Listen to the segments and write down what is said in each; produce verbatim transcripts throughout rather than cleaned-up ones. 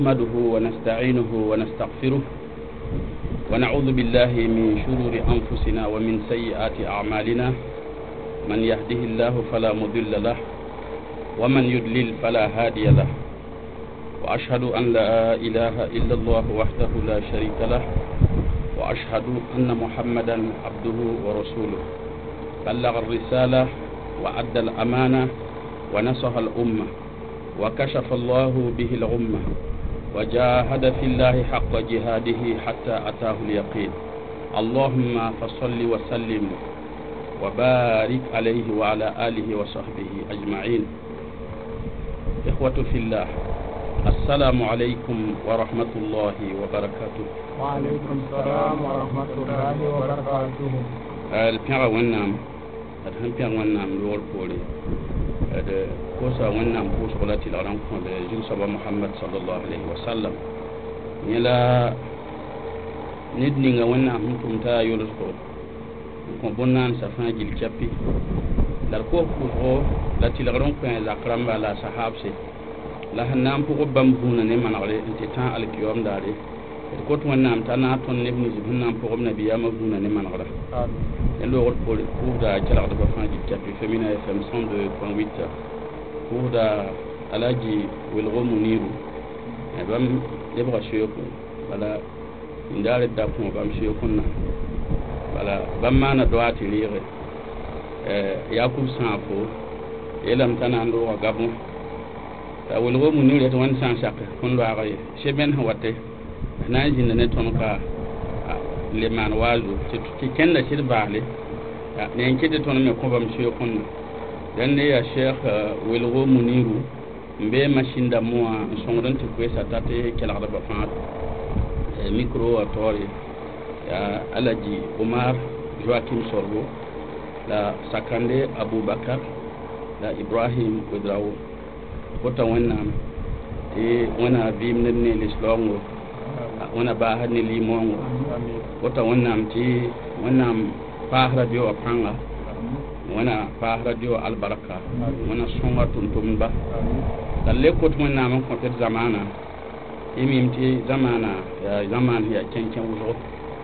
نحمده ونستعينه ونستغفره ونعوذ بالله من شرور أنفسنا ومن سيئات أعمالنا من يهده الله فلا مضل له ومن يضلل فلا هادي له وأشهد أن لا إله إلا الله وحده لا شريك له وأشهد أن محمدا عبده ورسوله بلغ الرسالة وأدى الأمانة ونصح الأمة وكشف الله به الغمة وجاهد في الله حق جهاده حتى أتاه اليقين اللهم فصل وسلم وبارك عليه وعلى آله وصحبه أجمعين. إخوة في الله، السلام عليكم ورحمة الله وبركاته. وعليكم السلام ورحمة الله وبركاته. البيع والنام البيع والنام لول بولي هذا كوسا والنام كوس قلتي الأرام كون جل سبا محمد صلى الله عليه وسلم نلا ندنيغا والنام هم تا يولسكو كون بونان سفان جيل تشابي لاركو كوفو لاتي الأرام كون زاكرام بالا صحابسي la hanam pour bambuna ne manare inte tan alkiyom dare ko to nam tan ton ne ni zibunam pour nabiya mabuna ne manara amin en lo pour pour da kala da fan ji tapi femina fm cent deux point huit pour da alaji wil gomu niru e bam de bra shiyoko wala indare da ko bam shiyoko na wala bam mana doati lire eh yakub sanfo elam tan ando gabon wala wo mu nure to wan san shaka kun lo agaye sheben hawate na jin ne ton ka le man wazu ti kenda shir baale ne en kede ton me ko bam shi kun dan ne ya sheikh wala wo mu niru mbe mashinda mo songron ti ko sa tate kala da ba fa micro atori ya alaji Omar Joaquim Sorbo la sakande Abubakar la Ibrahim Kudrawo kota wannan e wana bim ne ne lislongo wana ba hadni limongo kota wannan ti wannan pa radio apanga wana pa radio albaraka wana songa tuntumba dalle kot wannan man ko ter zamana imim ti zamana ya zaman ya kenken wuzo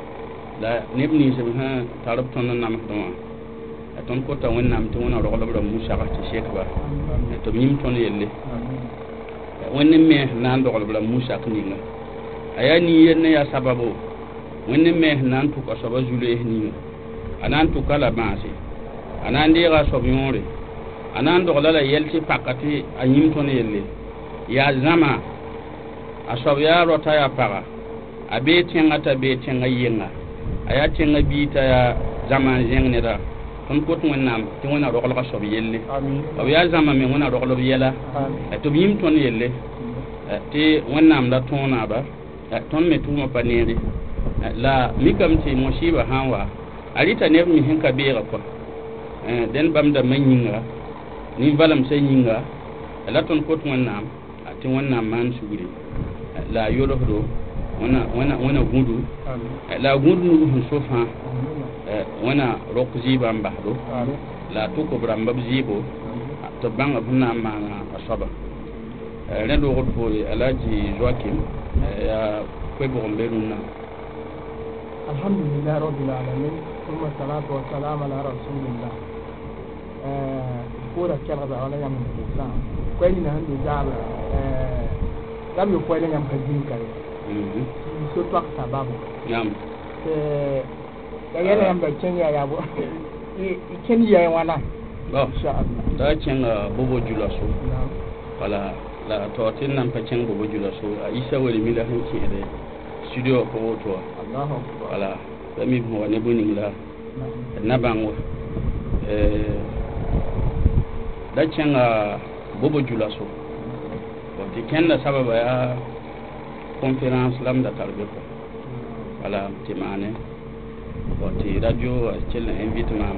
la nebni se ha tarab ton nam don ton kota wannan ti wana rogolo bra musa ka ti shekba to mim ton yelle wonni me nan do bla musa kninga ayani yenne ya sababu wonni me nan tu ko saba jule ni anan tu kala maasi anan de ga so biore anan do la yelti pakati anyim ton yelle ya zama aso ya rota ya para abe tenga ta be tenga yenga aya tenga bita ya zaman jengne da kon ko tun nam ti wona ro ko so yelle amin aw ya zama me wona ro ko yela to bim ton yelle ti wonnam da tona ba ton me tuma panere la mikam ti moshiba hanwa alita ne mi hinka be ga ko den bam da manyinga ni balam sai nyinga la ton ko tun wonnam ti wonnam man suguri la yolo do wana wana wana gudu la gudu no sofa wana rokzi bamba do la to ko bramba zibo to banga bunna mana asaba ren do ko alaji Joaquim ya ko bo mbeluna alhamdulillah rabbil alamin thumma salatu wa salam ala rasulillah eh ko da kala ba wala yam islam ko ni na hande jaba eh dam yo ko ni yam kajin kare mhm so to sababu yam eh da yana yan bakin yaya bo ikin yayin wana ba insha Allah da cin bobo julaso wala la to tin nan fa cin bobo julaso a isa wali mila hanki da studio ko to Allahu wala da mi mo ne bunin la na bango eh da cin bobo julaso wato kenna sababa ya conference lam da tarbe ko wala timane wati radio celle invite mam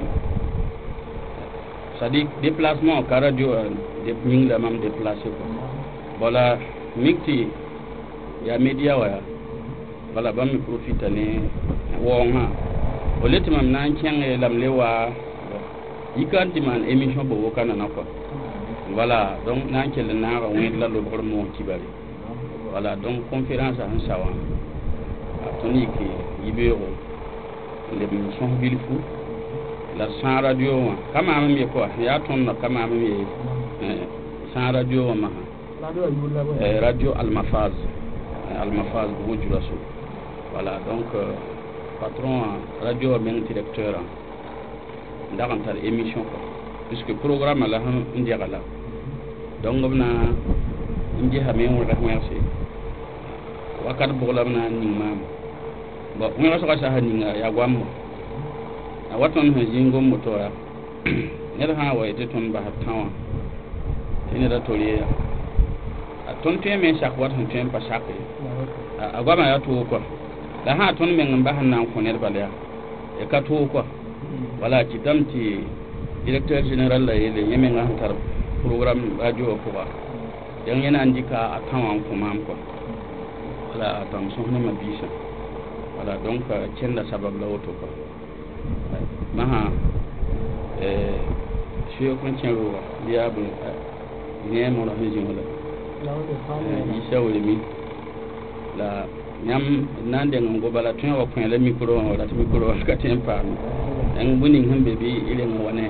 sadik déplacement ka radio de ning la mam déplacer ko wala mikti ya media wa wala bam profite ne wonga oleti mam nan kenge lam lewa yikanti man émission bo kana na ko wala donc nan kelle na ga wen la lo bor mo kibari voilà donc conférence en sawa toni ki yibero le son bilfu la san radio wa kama am mi ko ya ton na kama am mi san radio wa ma radio yulla bo eh radio al mafaz al mafaz bu jurasu voilà donc patron radio men directeur ndakantar émission ko puisque programme la han ndiagala donc ngomna nji ha men wala merci wakat bolam na ni mam ba ngara so ka sa ni ya gwam a waton ha jingo motora ne ha wa ite ton ba tawa ina da toriya a ton te men sak wat hon tem pa sak a gwama ya to ko da ha ton men ba han nan ko ne ba ya e ka to ko wala ci tamti directeur général la yele yemen nga tar programme radio ko ba yang yana andika atawan ko mam ko wala tam sohna ma bisa wala donc cenda sabab la woto ko maha eh shiyo kon cero diabu ne mo la hejin wala isa wala mi la nyam nande ngam go bala tun wa ko la micro wala micro ka tempa en buning hambe bi ile ngone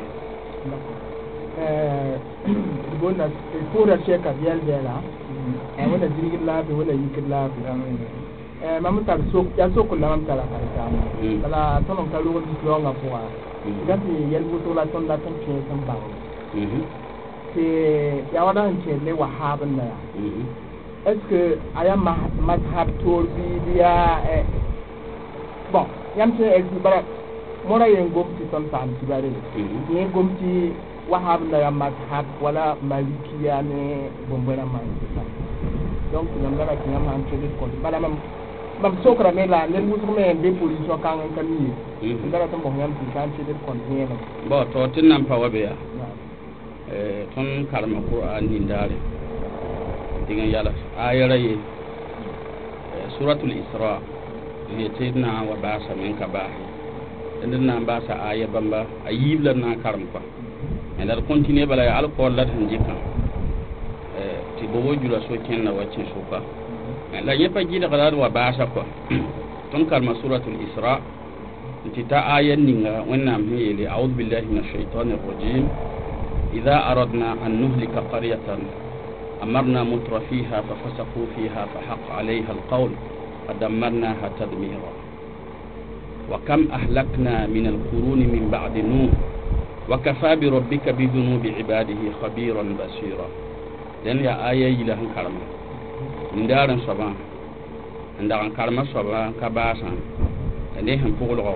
eh bona ko da sheka biyal bela eh wala dirigin labi wala yikin labi eh mamu tar so ya so ko lamam tala harka bala tonon ka lugo di longa poa gati yel buto la ton la ton ke samba mhm te ya wada hanche le wahaban na est-ce que aya mazhab tour bi dia eh bon yam te el bara mora yen gomti ton tan ci bare ni gomti wahab na ya mazhab wala malikiya ne bombara man donc nam la ki ngam han tede ko bala mam mam sokra me la len musu me de position kan kan ni ndara to mo ngam ci kan tede ko ni no bo to tin nam pa wabe ya eh ton karma qur'an ni ndare dengan yala ayara ye suratul isra yatina wa basa min kabahi ndin na basa aya bamba ayibla na karam ko en dar continue bala ya alcool la tan jikka eh ti bobo jula so ken na wacce so ka la yepa jida qadar wa basa ko ton karma suratul isra ti ta ayan ninga wannan hiyeli a'udhu billahi minash shaitanir rajim idha aradna an nuhlika qaryatan أمرنا متر فيها ففسقوا فيها فحق عليها القول فدمرناها تدميرا وكم أهلكنا من القرون من بعد نوح وكفى بربك بذنوب عباده خبيرا بصيرا لأن يا آية إله كرمة من دار صبا عند كرمة صبا كباسا لديهم فوق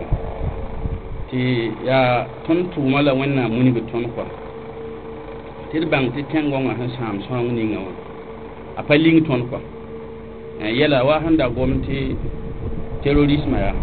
تي يا تنتو ملا ونا مني بتنقى tilbang ti tengonga han sam song ninga wa apa lington ko yela wa handa gomti terrorisme ya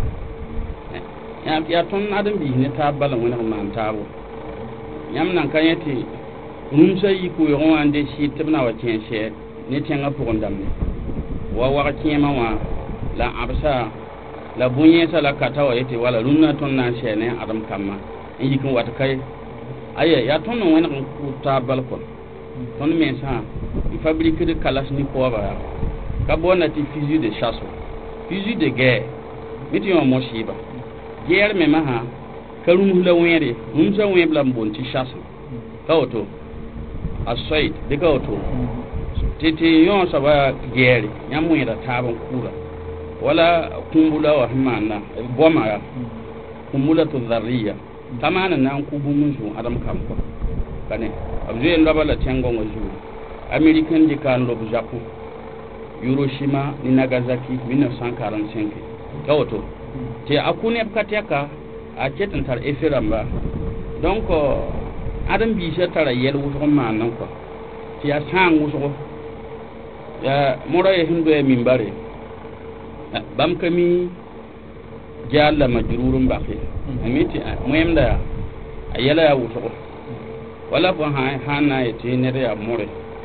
ya ya ton adam bi ne ta bala wona man tawo nyam nan kanyeti rum sai ko yo ande shi tibna wa tienche ne tenga pour ndamne wa wa kiema wa la absa la bunye sala katawa yete wala runna ton na shene adam kamma yikin wata kai aye ya ton no wena ko ta balkon ton men sa il fabrique de kalashnikov ka bona ti fusil de chasse fusil de guerre miti on mo shiba guerre me maha kalum la were mum sa wen blam bon ti chasse kawto asoid de kawto tete yon sa ba guerre nyamu ida taban kula wala kumbula wa himana goma ya kumbula to dharriya tamana nan ku bumun su adam kam ko kane abje ndaba la tengo ngoju american di kan lo japon hiroshima ni nagasaki mille neuf cent quarante-cinq kawoto te akune kateka a ketan tar efiramba donc adam bi je tara yel wuso man nan ko ti ya sangu so ya moro e hindo e mimbare bam kami jalla majrurun baqi amiti muemda ayala ya wuso wala ko ha hana e tinere ya more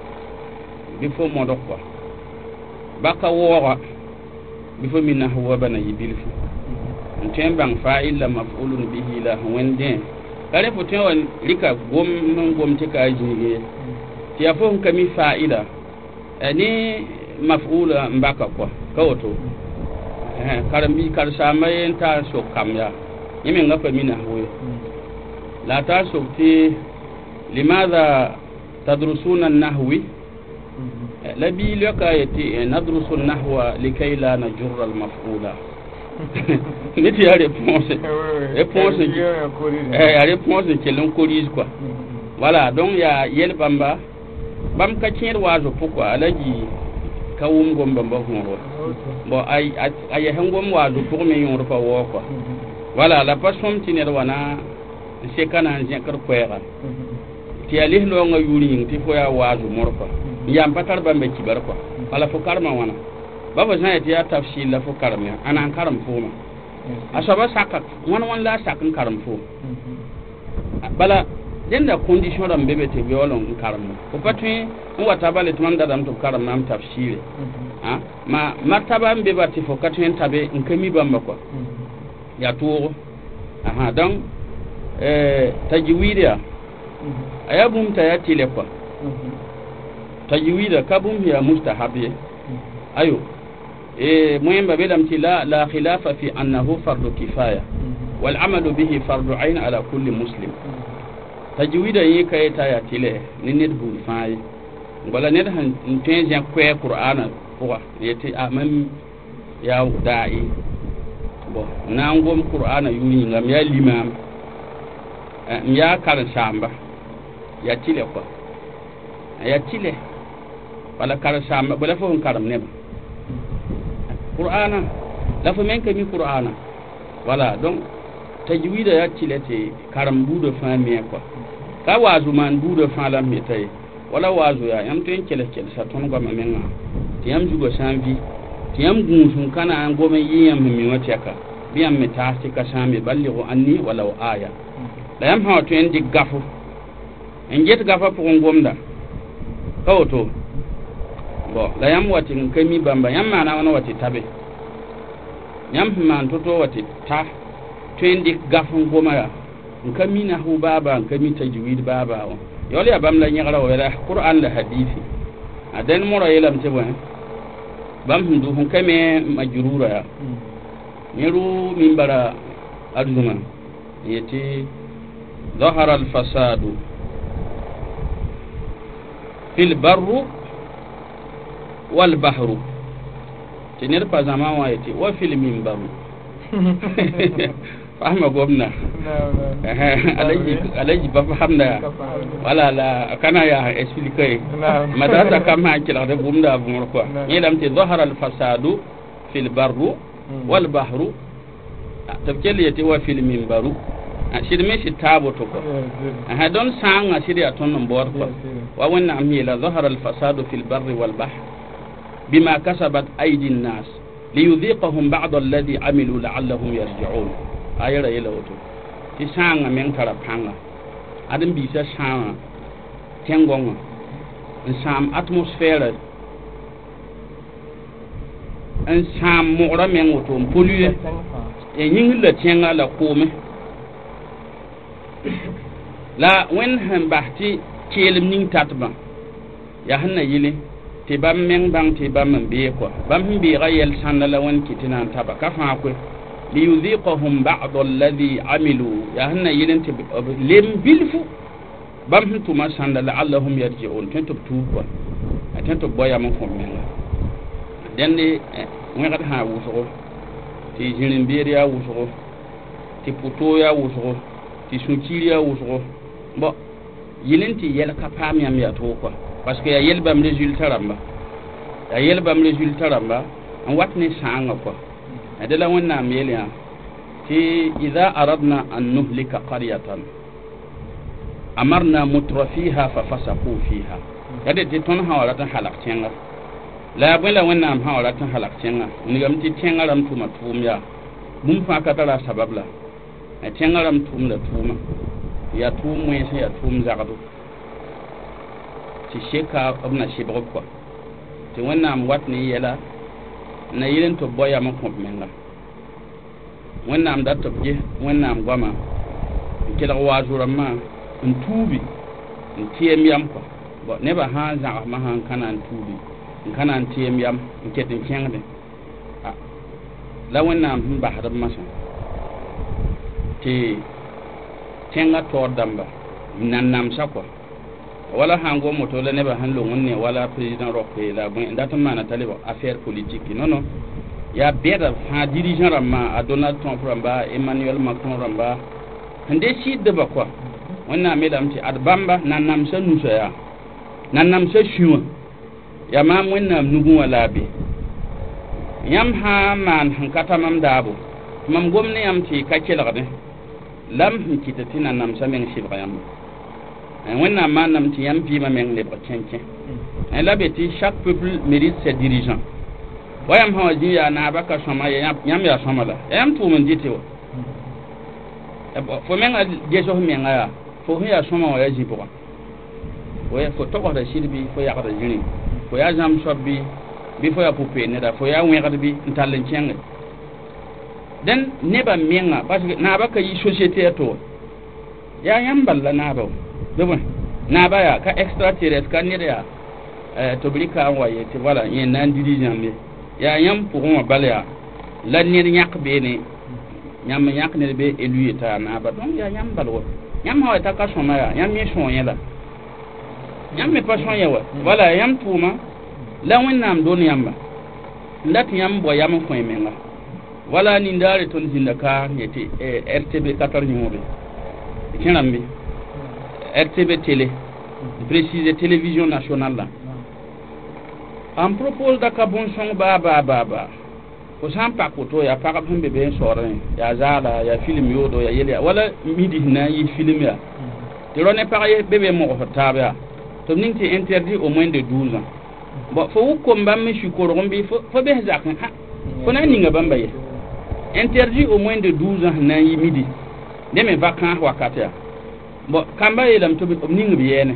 bifo modokwa baka wora bifo minna huwa bana yibilfu ntembang fa'ila maf'ulun bihi la wende kare foten wan lika gom non gom tika ajige ti afo kami fa'ila ani maf'ula mbaka ko kawoto eh karambi kar samay ta so kamya yimi ngafa mina hoye la ta so ti limadha tadrusuna an-nahwi la bi laka yati nadrusu an-nahwa likay la najurra al-maf'ula niti ya réponse réponse eh réponse qui l'on corrige quoi voilà donc ya yel bamba bam ka tier wazo pourquoi alaji kawum gomba mba horo bon ay ay hangom wazo pour me yon repa wo quoi voilà la passion tiner wana c'est kana en kar kwera ti ali lo nga yuri ti fo ya wazo morfa yam patar bambe ci bar quoi ala fo karma wana baba zan ya tafsir la fo karma anan karam fo ma asaba sakak wan wan la sakin karam fo bala denda condition ram bebe te violon karam ko patui wata bale tumam da dam to karam nam tafsir ha ma martaba mbeba ti fo katuen tabe nkami bamba ko ya to aha donc eh tajwida ayabum ta ya tile ko tajwida kabum ya mustahabi ayo eh muhimma belam ti la la khilafa fi annahu fardu kifaya wal amalu bihi fardu ain ala kulli muslim tajwida yi kay ta ya tile ni net bu fay wala net han tenjen kwe qur'ana ko yeti amam ya da'i bo nangom qur'ana yuni ngam ya limam ya kar samba ya tile ko ya tile wala kar samba bala fo karam ne qur'ana la fo men kami qur'ana voilà donc tajwida ya tilete karam budo fami ko ka wazu man budo fala metay wala wazu ya yam ten kele kele sa ton go mamenga tiyam jugo sanvi tiyam gunsun kana an go men yiyam mi wateka biyam metasti ka sami ballighu anni wala aya la yam ha to en dig gafu en jet gafa pour ngomda kawoto bo la yam wati kami bamba yam mana wana wati tabe yam man toto wati ta twendi gafun goma ya nkami na hu baba nkami tajwid baba o yole abam la nyagara wala qur'an la hadisi aden moro yelam te bon bam hindu hun kame majrura ya niru minbara aduma yati ظهر الفساد في البر والبحر تنير بازما وايتي وفي المنبر فاهمة قمنا alaji alaji ba fahamda wala la kana ya expliquer madata kama kila da gumda bumur ko yelam ti dhahara al fasadu fil barru wal bahru tabkel yati wa fil minbaru ashir me shi tabo to ko ha don sanga shiri aton non bor ko wa wanna am la dhahara al fasadu fil barri wal bahr bima kasabat aydi an nas liyudhiqahum ba'd alladhi amilu la'allahum yarji'un ayara yela woto ti sanga men kara panga adam bi sa sanga tengonga en sam atmosphere en sam mora men woto polluer e nying la tenga la kome la wen han bahti kelim ning tatba ya hanna yile ti bam men bang ti bam be ko bam bi gayel sanala won kitinan taba ka fa ko liyudhiqahum ba'd alladhi amilu ya hanna yilenti lem bilfu bam tuma sanala allahum yarji'un tento tuba tento boya mon fo men dende ngi kat ha wuso ti jirin beriya wuso ti puto ya wuso ti sunkiri ya wuso bo yilenti yel ka pam yam ya to ko parce que ya yel bam résultat ramba ya yel bam résultat ramba an watni sanga ko adala wanna meliya ti idha aradna an nuhlika qaryatan amarna mutrafiha fa fasaqu fiha yade ti ton hawala tan halak tenga la bala wanna am hawala tan halak tenga ni gam ti tenga ram tuma tumya mum fa ka tara sababla a tenga ram tumla tuma ya tumu ya ya tum zagadu ti sheka abna shibro ko ti wanna am watni yela na yilen to boya ma ko menga wanna am datta je wanna am goma kila wazura ma ntubi ntiem yam ko bo ne ba ha za ma han kana ntubi kana an tiyem yam ketin kengde la wẽnnaam sẽn basd b masã tɩ tẽngã taoor dãmba nan namsa kɔ wala sãn gom moto la nebã sẽn long n ne wala président roque la bõe dat n maana t'a lebg affaire politique non non yaa bɛda fãa dirigeant rãmbã a Donald Trump rãmba Emmanuel Macron rãmba sẽn de sɩddbã kɔ wẽnnaam yeelame tɩ ad bãmba nan namsa nusa yaa nan namsa sũ-wã yaa maam wẽnnaam nugẽ wã la a be yãmb sã n maan sẽn ka ta mam daabo mam gom ne yãmb tɩ ka kelgdẽ lam sẽn kɩt tɩ nan namsa meng sɩbg yãmba wẽnnaam maannam tɩ yãmb vɩɩmã meng lebg kẽ-kẽ la be tɩ chaque peuple mérite ses dirigeants wa yãmb sã wa zĩ yaa naaba ka sõma yãmb yaa sõma la yãmb tʋʋm n dɩte wa fo menga gesos menga yaa fo sẽn yaa sõma wã yaa zĩ-pʋgã fo togsda sɩd bɩ fo yagda zĩrĩ fo yaa zãmb soab bɩ bɩ fo yaa pʋ-peen neda fo yaa wẽgd bɩ n tall n kẽnge dẽn nebã menga parce que naaba ka yɩ société a to yaa yãmb balla naaba wa bɩ bõe naaba yaa ka extraterrestre ka ned yaa tɩ b rɩka n wa ye tɩ voilà yẽ na n dirige yãmbe yaa yãmb pʋgẽ wã bal yaa la ned yãk beene yãmb yãk ned be élu ye t'a yaa naaba donc yaa yãmb bal wa yãmb sã wa t'a ka sõma yaa yãmb me sõo yẽ la yãmb me pa sõo yẽ wa voilà yãmb tʋʋma la wẽnnaam dʋn yãmba n dat yãmb bɔ yam n kõ menga wala nindaare tõnd zĩnda ka yetɩ R T B quatorze yõobe kẽ rãmbe R T B télé précise télévision nationale la en propose da ka bõn-sõng baa baa baa baa fo sã n pak woto yaa pagb sẽn be be n soodrẽ yaa zaala yaa film yoodo yaa yel yaa wala midi sẽn na n yɩ film yaa tɩ rõ ne pag be be mogsd taab yaa tɩ b ning tɩ interdit au moins de douze ans bon fo wuk kom bãmb me sũ-korg n bɩ fo bes zak fo na n ninga bãmba ye interdit au moins de douze ans sẽn na n yɩ midi dẽ me vacance wakat yaa bon kamba yeelame tɩ b ning b yɛɛne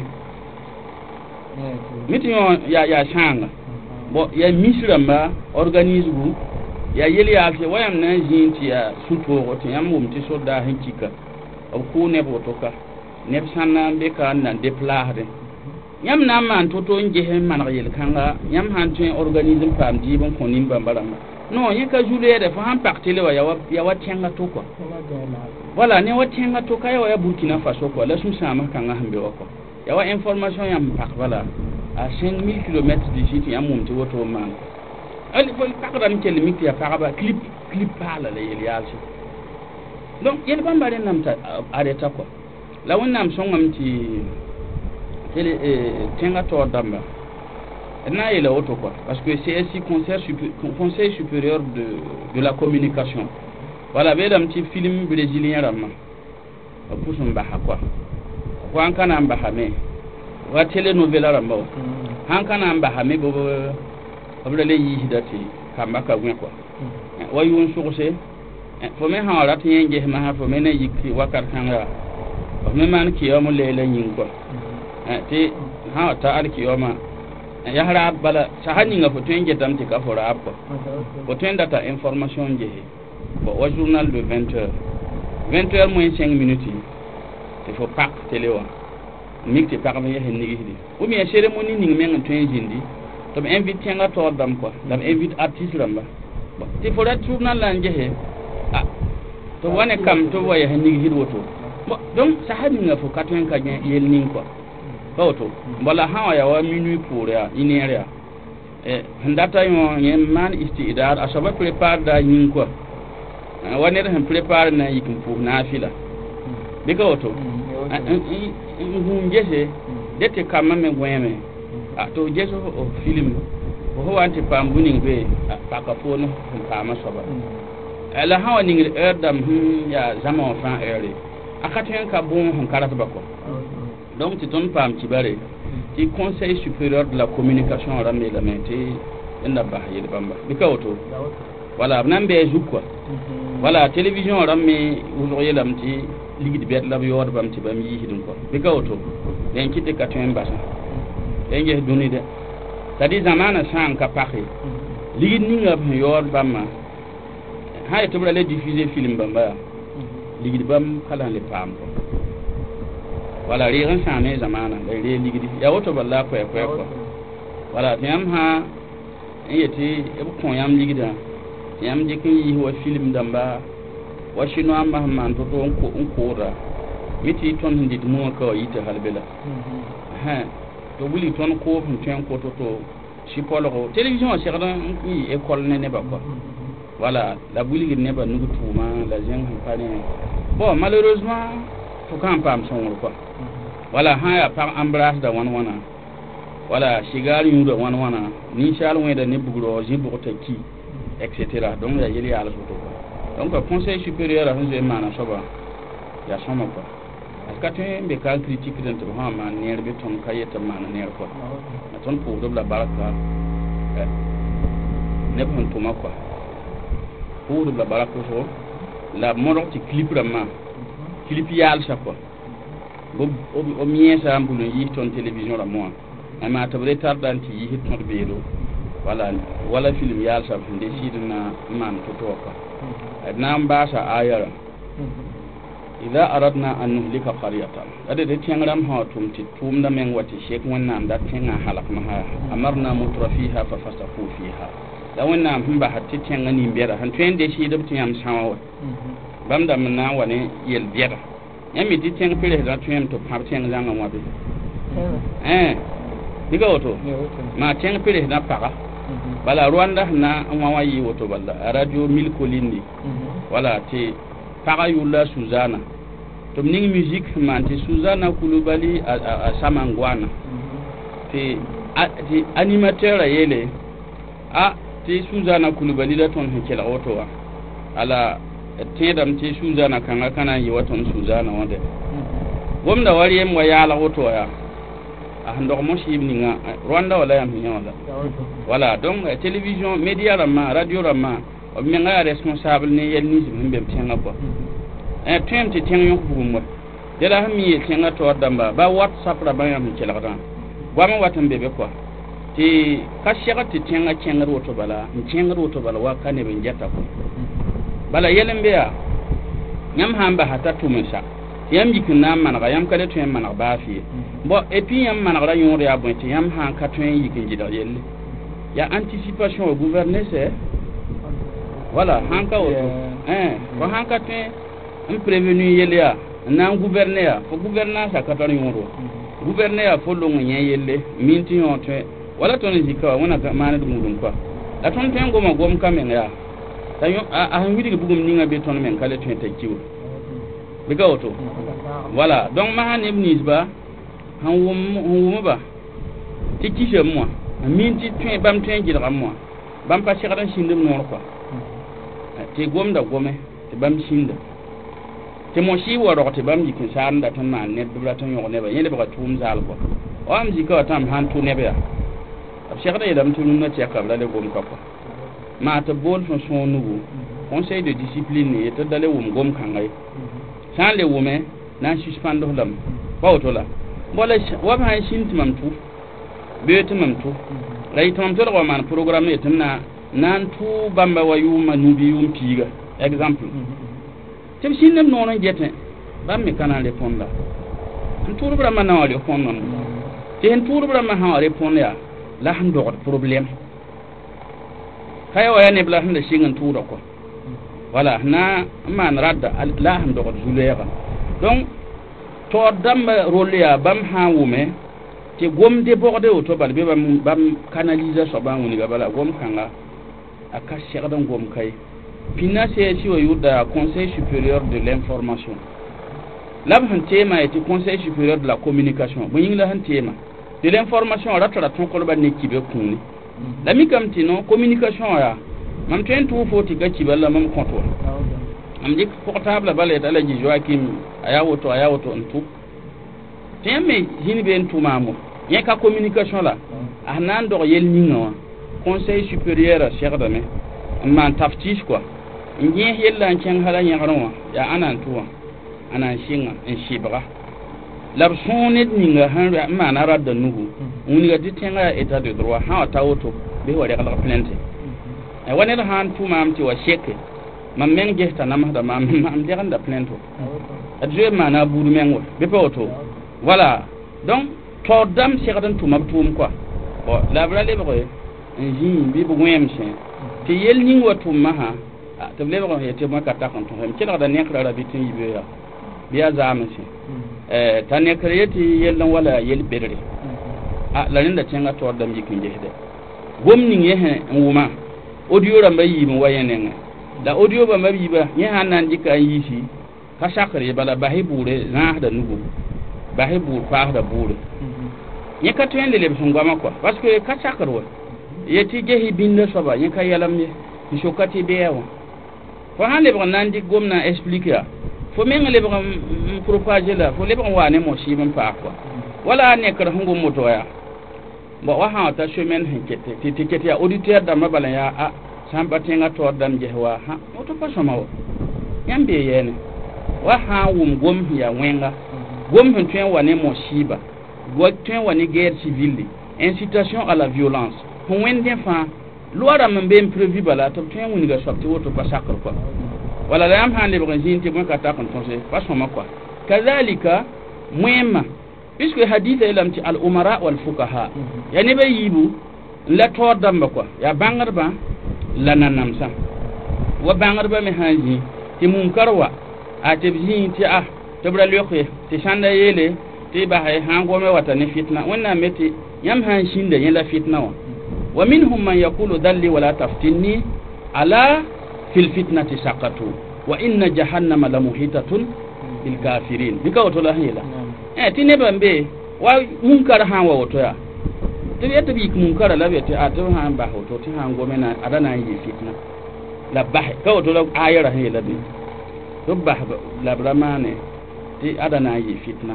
mi tɩ yõ yaa sãanga bon yaa mis rãmba organisme yaa yel yaal tɩ wa yãmb na n zĩig tɩ yaa sũ-toogo tɩ yãmb wʋm tɩ soldat sẽn kika b kʋʋ neb woto ka neb sãn na n be ka n na n déplaasdẽ yãmb na n maan to-to n ges n maneg yel-kãnga yãmb sãn tõe organisme paam dɩɩb n kõ nin-bãmba rãmba non yẽ ka zu-leɛɛdɛ fo sãn pak tele wa yaa wa tẽnga to kɔa voilà ne wa tẽnga to ka yaa wa yaa burkina faso kɔa la sũ-sãamã kãngã sẽn be wa kɔa yaa wa information yãmb pak bala à cinq mille kilomètres d'ici tɩ yãmb wʋm tɩ woto n maan fo pagdame kell mik tɩ yaa pagba clip clip paala la yel-yaalse donc yel-bãmba rẽnnaam t'a arrêta kɔa la wẽnnaam sõngame tɩ télé tẽngã taoor dãmba d na n yeela woto quoi parce que C S I conseil supérieur de, de la communication voilà be dam tɩ film brésilien rãmbã b pʋs n basa quoi fo sãn ka na n basame wa télénovela rãmba wa sãn ka na n basame b b ra le yiisda tɩ kamba ka gõe quoi wa yʋʋn sʋgse fo me sã wa rat yẽ n gesmã sã fo me na yik wakat kãnga f me maan kɩyaoom leela yĩng quoi tɩ sã wa ta ad kɩyaoomã yaa raab bala sã ninga fo tõe n getame tɩ ka fo raab quoi fo tõe n data information n gese bon wa journal de vingt heures vingt heures moins cinq minutes tɩ fo pak télé wã mik tɩ pagb n yɛs n nigsde ou bien cérémonie ning meng n tõe n zĩndi tɩ b invite tẽngã taoor dãmb quoi la b invite artiste rãmba tɩ fo rat journal la n gese tɩ wa ne kam tɩ b wa yɛs n nigsd woto donc sã ninga fo ka tõe n ka yel ning quoi pa woto bala sã wa yaa wa minuit pour yaa une heure yaa sẽn data yõ yẽ maan istidar a soaba prépare daa yĩng quoi wa ned sẽn prépare na n yik n pʋʋs naafɩla bɩ ka woto n gũum gese de tɩ kambã me gõeeme tɩ f ges f film fo wa n tɩ paam bũ-ning be paka poone sẽn paamã soaba la sã wa ningd heure dãmb sẽn yaa zãma wã fãa heure a ka tõe n ka bõos sẽn ka ratba kɔ donc tɩ tõnd paam tɩbare tɩ conseil supérieur de la communication rãmb yeelame tɩ d da bas yel bãmba bɩ ka woto voilà b na n bɩa zug quoi voilà télévision rãmb me wʋsg yeelame tɩ ligd bɛd la b yaood bãmb tɩ bãmb yiisd n kɔ bɩ ka woto dẽn kɩ tɩ ka tõe n basã n ges dũni dɛ c'est-à-dire zamaana sã n ka pake ligd ninga b sẽn yaood bãmbã sã yetɩ b ra le diffuser film bãmba yaa ligd bãmb ka la n le paam kɔ voilà rɩɩg n sãame zamaana la ree ligdi yaa woto bala a koɛɛ koɛɛ kɔ voilà tɩ yãmb sã yete e ko yam ligida yam je kin yi wa film damba wa shino amma man to to ko on ko ra miti ton hindi mo ko yita halbela ha to wuli ton ko fun ten ko to to si polo télévision c'est grand yi école ne ne ba quoi voilà la wuli ne ba nugu tuma la jeng hampane bon malheureusement to kan pam son quoi voilà ha ya par embrasse da wan wana voilà shigar yu da wan wana ni shal wen da ne bugro jibu ta ki etc donc ya yeli ala so to donc le conseil supérieur a fait mana soba ya soma quoi parce que tu be ka critique de to ha man ne be ton kayeta mana ne ko na ton pour de la baraka ne bon to ma quoi pour de la baraka so la moro ti clip rama clip yal sa quoi bo o mien sa ambulo yi ton télévision la moi ama to retardanti yi ton beelo wala wala film yal sa finde sidna man to to quoi nam basa ayara idha aradna an nuhlika qaryatan ade de tiangram ha tum ti tum da men wati shek wannan da tinga halak maha amarna mutrafiha fa fasafu fiha da wannan hum ba hatti tianga ni bera han twende shi da tiam sawa bam da na wane yel bera yami ti tiang pele da tiam to par tiang zanga mo be eh diga oto ma tiang pele da para bala Rwanda na amawa yi woto balla radio mil kolindi wala te para yula Suzana to ning musique man te Suzana Kulubali a Samangwana te te animateur yele a te Suzana Kulubali da ton hekela woto wa ala te dam te Suzana kanga kana yi waton Suzana wonde gomda wariyem wa yala woto ya a ndok mo shi ibninga Rwanda wala yam nyawala voilà donc télévision média rama radio rama o mi nga responsable ne yel ni himbe tenga ko eh tente tenga yo ko mo de la hami tenga to damba ba WhatsApp ra ba yam ci la dan gwama watan bebe ko ti ka shega ti tenga tenga roto bala tenga roto bala wa kane be jetta ko bala yelembe ya nyam hamba hata tumisa yam jikin na man ga yam kale to yam man ba fi bo et puis yam man ga yon ya bon ti yam han ka to yikin jida yelle ya anticipation au gouverner c'est voilà hanka o eh ko hanka te un prévenu yelle ya na gouverner ya fo gouvernance ka to yoro gouverner ya fo lo nyen yelle minti yon te wala to ni zika wona ka man dum dum quoi la ton tengo ma gom kamen ya tayo a han widi bugum ninga be ton men kale to te kiwo biga auto voilà donc ma han ibn isba han wum wum ba ti ki je moi minti tun bam tun jira moi bam pa shira shindum non quoi te gomda gome te bam shinda te mo shi woro te bam jikin sanda tan ma ne dubra tan yo ne ba yele ba tum zal ko o am jika tam han tu ne ba ab shira yedam tun na te kabla le gom ko ma ta bol son son nugo conseil de discipline et te dale wum gom kangai san le wume na suspend lam bawtola bola wa ba shin timam tu be timam tu lay timam to ko man programme etina nan tu bamba wayuma nubi yum piga exemple tim shin nem non jete bam mi kana répondre en tour vraiment na wali fon non te en tour vraiment ha répondre ya la han do problème kaya waya ne bla han da shingan tour ko voilà na man radda la han do zuleyga donc to damba rolia bam ha wume te gom de borde o to bal be bam bam canalisation ba woni ga bala gom kanga aka shegdan gom kai pinna c'est si o yuda conseil supérieur de l'information lab han tema et conseil supérieur de la communication bo yingla han tema de l'information ratara ton ko ba ne kibe kunni la mi kam tino communication ya mam ten tout foti ga kiballa mam konto am dik portable bale dala ji Joaquim aya woto aya woto ntu teme hini be ntu mamo yen ka communication la anan do yel ninga conseil supérieur cheikh dame man taftish quoi ngi yella chen hala nyagarwa ya anan tuwa anan shinga en shibra lab sonet ninga han man arada nugu uni ga ditenga état de droit ha ta woto be wore kala plainte e wonel han tu mamti wa sheke mam men gesta namada mam am deranda plainte adje mana buru mengo be poto voilà donc to dam shekadan tu mabtum quoi bon la brale be nji bi bu wem sen ti yel ning watu maha to lebe ko yete mo ka ta kon to hem kila da ne kra bi tin yibe ya biya zamasi eh tan ne kra yeti yel wala yel bedre a la rinda cenga to dam yikin jehde gomni ngehe nguma audio ramba yimi wayenen da audio ba mabi ba nye hanan jika yisi ka shakare bala bahi bure na da nugo bahi bur fa da bure nye ka twende le bisungama kwa parce que ka shakarwa yeti jehi binda soba nye ka yalam ye shokati beyawa fo han le nan di gomna expliquer fo men le ba propager la fo le ba wane mo shi ban fa kwa wala ne kar hungo moto ya bo wa ha ta chemin hinkete ti tiketi ya auditeur da mabala ya a samba tenga to dam je wa ha moto pa soma wo yambe yene wa ha wum gom ya wenga gom hun tuen wane mo shiba go tuen wane guerre civile incitation à la violence hun wende fa loi men be prévu bala to tuen woni ga sorti woto pa sakor quoi wala la am hande bo jinti mo ka ta kon tonse pa soma quoi kazalika muemma puisque hadith ilam ti al umara wal fuqaha yani be yibu la to damba quoi ya bangar ba la nanamsa wa bangar ba me hanji ti munkarwa a tebji ti ah tebra lokhe ti shanda yele ti ba hay hango me wata ne fitna wannan meti yam han shinde yela fitna wa wa minhum man yaqulu dalli wala taftinni ala fil fitnati saqatu wa inna jahannama la muhitatun bil kafirin bika wato la hila eh ti ne bambe wa munkar han wa wato ya to yata bi munkar la bete a to han ba wato ti han go mena adana yi fitna la bah ka wato la ayara hila bi to bah la bramane ti adana yi fitna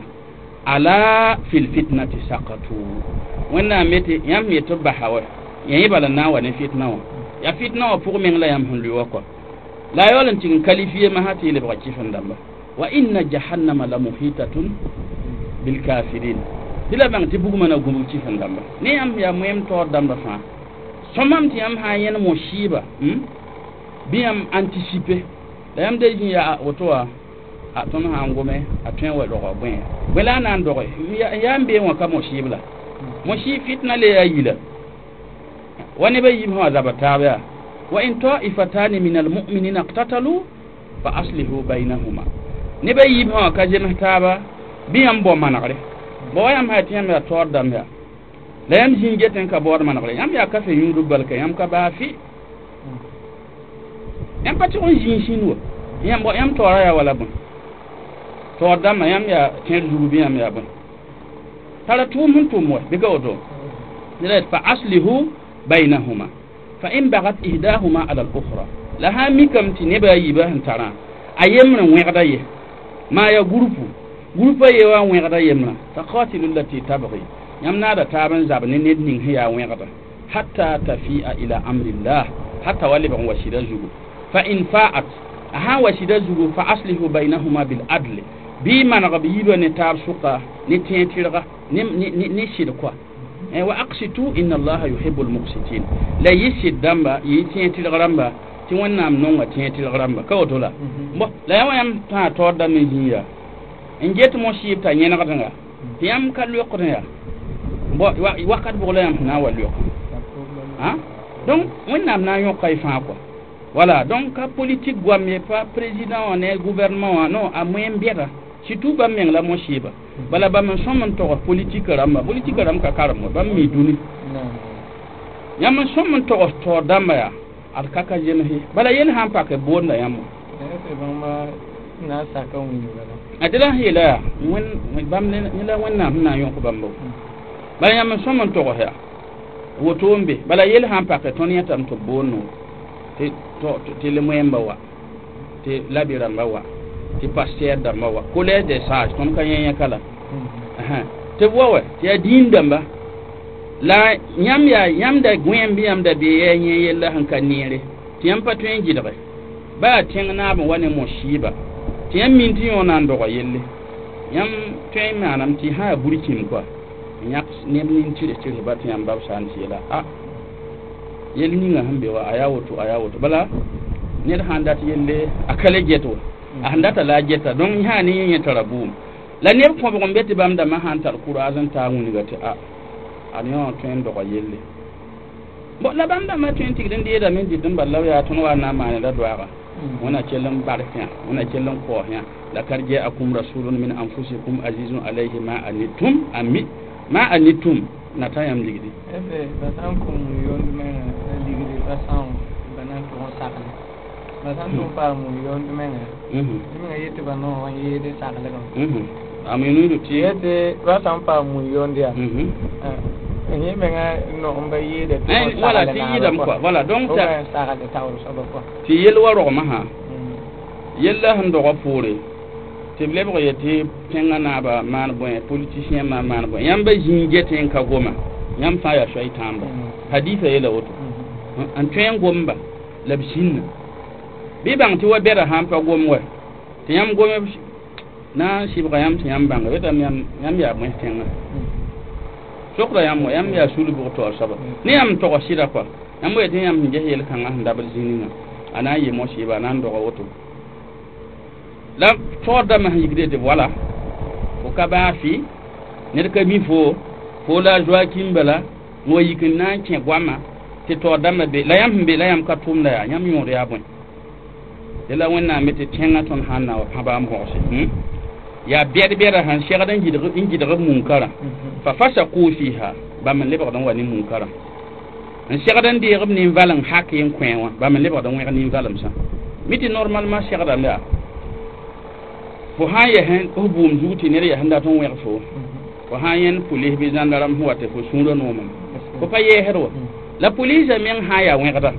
ala fil fitnati saqatu wannan mete yam me to bahawa yayi bala na wa ne fitna wa ya fitna wa pour men la yam hun liwa ko la yolan tin qualifier ma hati le ba kifan damba wa inna jahannama la muhitatun bil kafirin dila bang ti buguma na gumu kifan damba ni am ya moyem to damba fa somam ti am ha yen mo shiba hmm bi am anticiper la yam de jin ya wotoa a ton ha ngome a twen wa do ko gwen wala nan do ya mbe wa ka mo shibla mo shi fitna le ayila wani bai yi ma zabata ba wa in ta'ifatan min almu'minina iqtatalu fa aslihu bainahuma ne bai yi ma ka jin ta ba biyan bo manare bo yam ha tiyam ya tor dam ya la yam jin geten ka bo manare yam ya ka fe yundu balka yam ka ba fi yam pati on jin shinwo yam bo yam tora ya wala bun tor dam yam ya ken dubu biyam ya bun tara tumun tumo biga odo dile fa aslihu bainahuma fa in bagat ihdahuma ala al-ukhra laha mikam tineba yiba hantara ayemna wegda ye ma ya grupu grupa ye wa wegda yemna fa qatilu allati tabghi yamna da taban zabne ne nin hiya wegda hatta tafi'a ila amri allah hatta wali ban washida zugu fa in fa'at aha washida zugu fa aslihu bainahuma bil adl bi man gabiba ne tar suqa ne tentirga ne ne ne shirkwa wa aqsitu inna allaha yuhibbul muqsitin la yisid damba yitin tilgramba ti wonnam non wa tin tilgramba kawtola bo la yam ta to da min hiya en jet mo shibta nyena katanga ti yam kallu ko ya bo wakat bo la yam na wallo ha donc wonnam na yo kay fa quoi voilà donc ka politique gwamé pas président on est gouvernement non a moyen bieta surtout ba men la mo shiba bala ba man somman to politique ramba politique ram ka karamo ba mi duni yam somman to to damba ya al kaka jen he bala yen han pa ke bonda yam e ba ma na sa ka woni bala adila hila won bam ne ni la wonna na yon ko bambo bala yam somman to ha wotombe bala yel han pa ke ton yatam to bonno te to te le moyemba wa te labira wa ti pasteur da mawa collège des sages ton kanya kala aha te wowe ti adin damba la nyam ya nyam da gwen bi yam da be yenye yella hanka nire ti yam patu en jidare ba tin na ba wani mo shiba ti yam minti yona ndo ko yelle yam tay manam ti ha burkin quoi nyak nem nin tire tire ba ti yam ba san ti la ah yel ni nga hambe wa ayawoto ayawoto bala ne da handa ti yelle akale jeto andata la jetta don hani yin tarabu la ne ko be gombeti bamda ma hantar qur'an ta nguni gati a anion ten do yelle bo la banda ma twenty den de da men didin ballaw ya tun wa na ma ne da duwa wana kellan barkiya wana kellan ko ya la karje akum rasulun min anfusikum azizun alayhi ma anitum ami ma anitum na tayam ligidi ebe basan kum yon men ligidi basan banan to sakale basan to pa mu yon men mhm men yete bano wan yede sakale ko mhm aminu du ti yete basan pa mu yon dia mhm eh men no mba yede to wala ti yidam quoi voilà donc ta sakale tawro so ko ti yel waro ma ha yella hando ko pore te blebo yete tenga na ba man bon politicien ma man bon yamba jinjete en ka goma yam fa ya shaitan ba haditha yela woto an tuen gomba labshin bi bang ti wa bera ham pa gomwa te yam gome na shibga yam ti yam bang weta yam yam ya mo tenga sokra yam mo yam ya sulu bu to saba ni yam to ko shira kwa yam mo yete yam je yel kan ah dabal zinina ana yi mo shiba nan do woto la toda ma yigde de voilà ko kaba fi ne ka mi fo ko la joa kimbala mo yikin na ke gwama te toda ma be la yam be la yam ka tum la yam yo ya bon de la wonna mete tenga ton hanna wa haba am ho se hmm ya bier bier han shega dan jidru inji daga munkara fa fasha ku fiha ba man le ba dan wani munkara an shega dan de rabni valan hakin kwenwa ba man le ba dan wani valam sa miti normalement shega dan la fo ha ye hen o bum zuti ne ya handa ton wer fo fo ha yen police bi zandaram huwate fo sundo no mum ko pa ye herwa la police men ha ya wen kata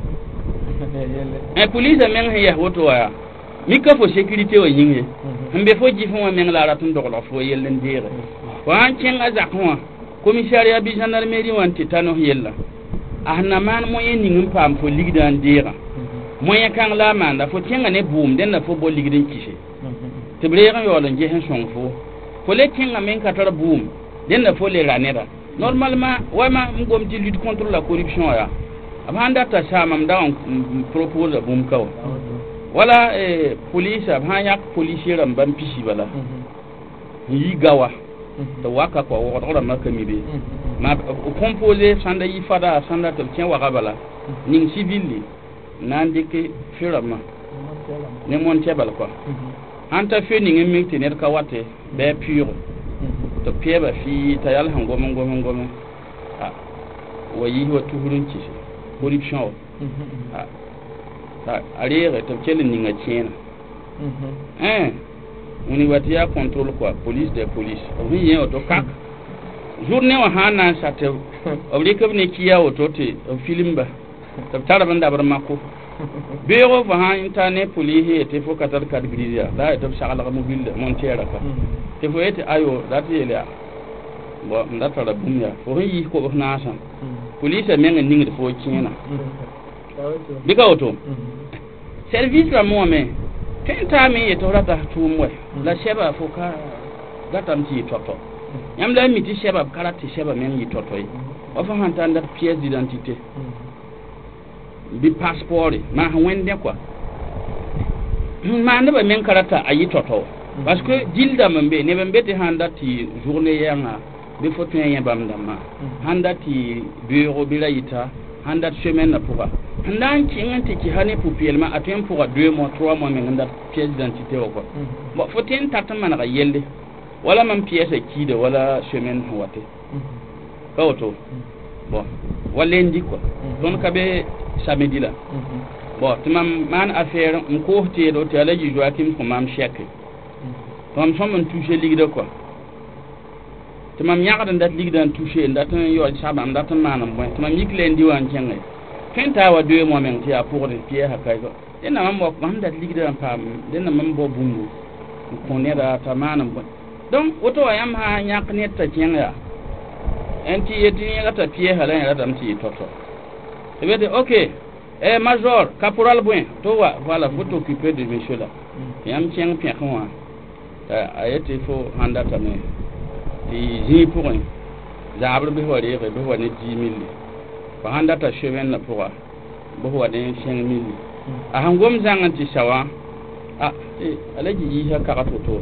e police men ha ya woto ya mi ka fo sécurité o yinge hambe fo ji fo men la ratun do ko fo yellen dire fo han ken azak ho commissariat bi gendarmerie wanti tano yella ahna man mo yen ngim pam fo ligdan dire mo yen kan la manda fo tenga ne bum den na fo bo ligdan kise tibrega yolan je hen son fo fo le kinga men katara boom den na fo le ranera normalement wama ngom di lutte contre la corruption ya abanda ta sama mda on propose boom kaw wala eh police abhanya policier ram bam pisi bala yi gawa to waka ko wora makami be ma composer sanda yi fada sanda to tien waka bala ning civil nan dike firama ne mon tebal quoi anta fe ni ngem mikti net ka wate be pure to pieba fi tayal hango mongo mongo ah wayi ho tuhurun ci corruption ah ta ariere to kele ni nga chena eh uni watia contrôle quoi police de police o hi yen to kak journée wa hana sate oblike ne kiya o to te film ba to taraban da bar mako bero fa ha internet police te fo katar kad grizia da to shagala mobile montiera ka te fo ete ayo dati ele bo ndata la bumya fo yi ko na sa police men ngi fo kina bika auto service la mo me tenta mi e to rata tumwe la sheba fo ka data mti toto yam la mi ti sheba kala ti sheba men yi toto yi o fa hantanda pièce d'identité bi passport ma wende quoi ma ne ba men karata ayi toto parce que dilda mambe ne bambe te handa ti journée yanga be foto yen bam dama handa ti bureau bilaita handa semaine na pouva handa ki ngante ki hane poupiellement à temps pour deux mois trois mois men handa pièce d'identité quoi bon faut ten tatama na yelle wala man pièce ki de wala semaine hoate auto bon wala ndi quoi donc kabe samedi la bon tamam man affaire on ko te do te alaji Joachim ko mam chèque tom som on toucher ligue de quoi tamam yaaka dat ligue dan toucher dat yo saba dat manam bon tamam yikle ndi wan jenge kenta wa deux mois men tia pour de pied ha kay ko ena mam mo mam dat ligue dan pam dena mam bo bungu ko ne da tamanam bon donc auto yam ha nyak net ta jenga enti yeti ngata pied ha la dam ti toto et bien OK eh major caporal Bouin toi voilà faut t'occuper de monsieur là yam tien pien quoi a été faut handa tamé ti ji pour un zabre be wari be wani dix mille ko handa ta cheven na pour bo wani cinq mille a hangom zanganti sawa ah eh alaji yi ha ka toto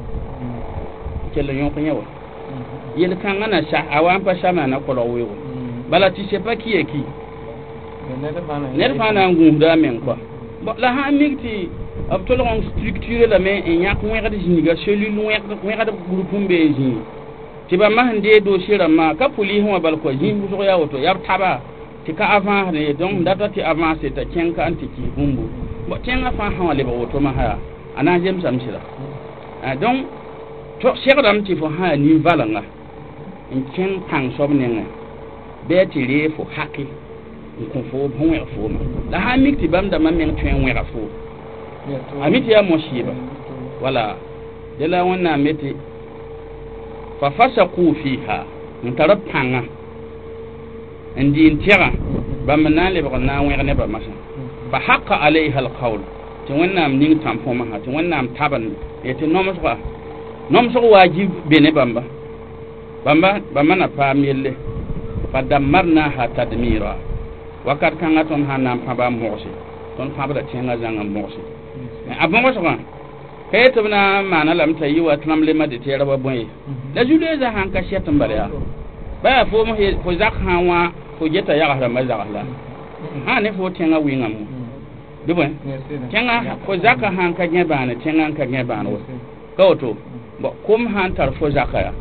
kele yon ko nyawa yel kangana sa awan pa sama na ko lo wewo bala ti sais pas qui est qui ned fãa na n gũusda a meng kɔa la sã n mik tɩ b tolg n structure lame n yãk wẽgd zĩiga cellule wẽgd groupe n bee zĩig tɩ bãmba sẽn dee dossier rãmbã ka police wã bal kɔa zĩig wʋsg yaa woto yaa b taba tɩ ka avance ne donc n data tɩ avance t'a kẽng ka n tɩ kɩs bũmbu tẽngã fãa sã wã lebg woto masã yaa a na n zemsame sɩda donc segdame tɩ fo sã yaa nin-valenga n kẽng pãng soab nengẽ bɩa tɩ ree fo hake n kõ fo b sẽn wẽg fooma la sã n mik tɩ bãmb dãmbã meng tõe n wẽga foo a mi tɩ yaa mos-yɩɩba wala dela wẽnnaam me tɩ fa fasaqu fiha n tar b pãngã n dɩɩn tɛgã bãmb na n lebg n na n wẽg nebã masã fa haqa alayha alqaul tɩ wẽnnaam ning tãmpo masã tɩ wẽnnaam tabn tɩ nomsga nomsg waajib be ne bãmba bãmba bãmba na paam yelle fa dammarnaha tadmira wakat kãngã tõnd sã n na n pãba n mogse tõnd pãbda tẽngã zãng n mogse a bõgsgã ka yetɩ b na n maana lame t'a yɩ wa tãmb lema de tɩ ra wa bõe ye la zu-loeezã sãn ka sɛt n bala yaa baya fo fo zak sã n wã fo geta yags rãmbã zags la sã ne fo tẽngã wɩngame bɩ bõe tẽngã fo zakã sãn ka gẽ bãane tẽngã n ka gẽ bãane wa ka woto kom sã n tar fo zaka yaa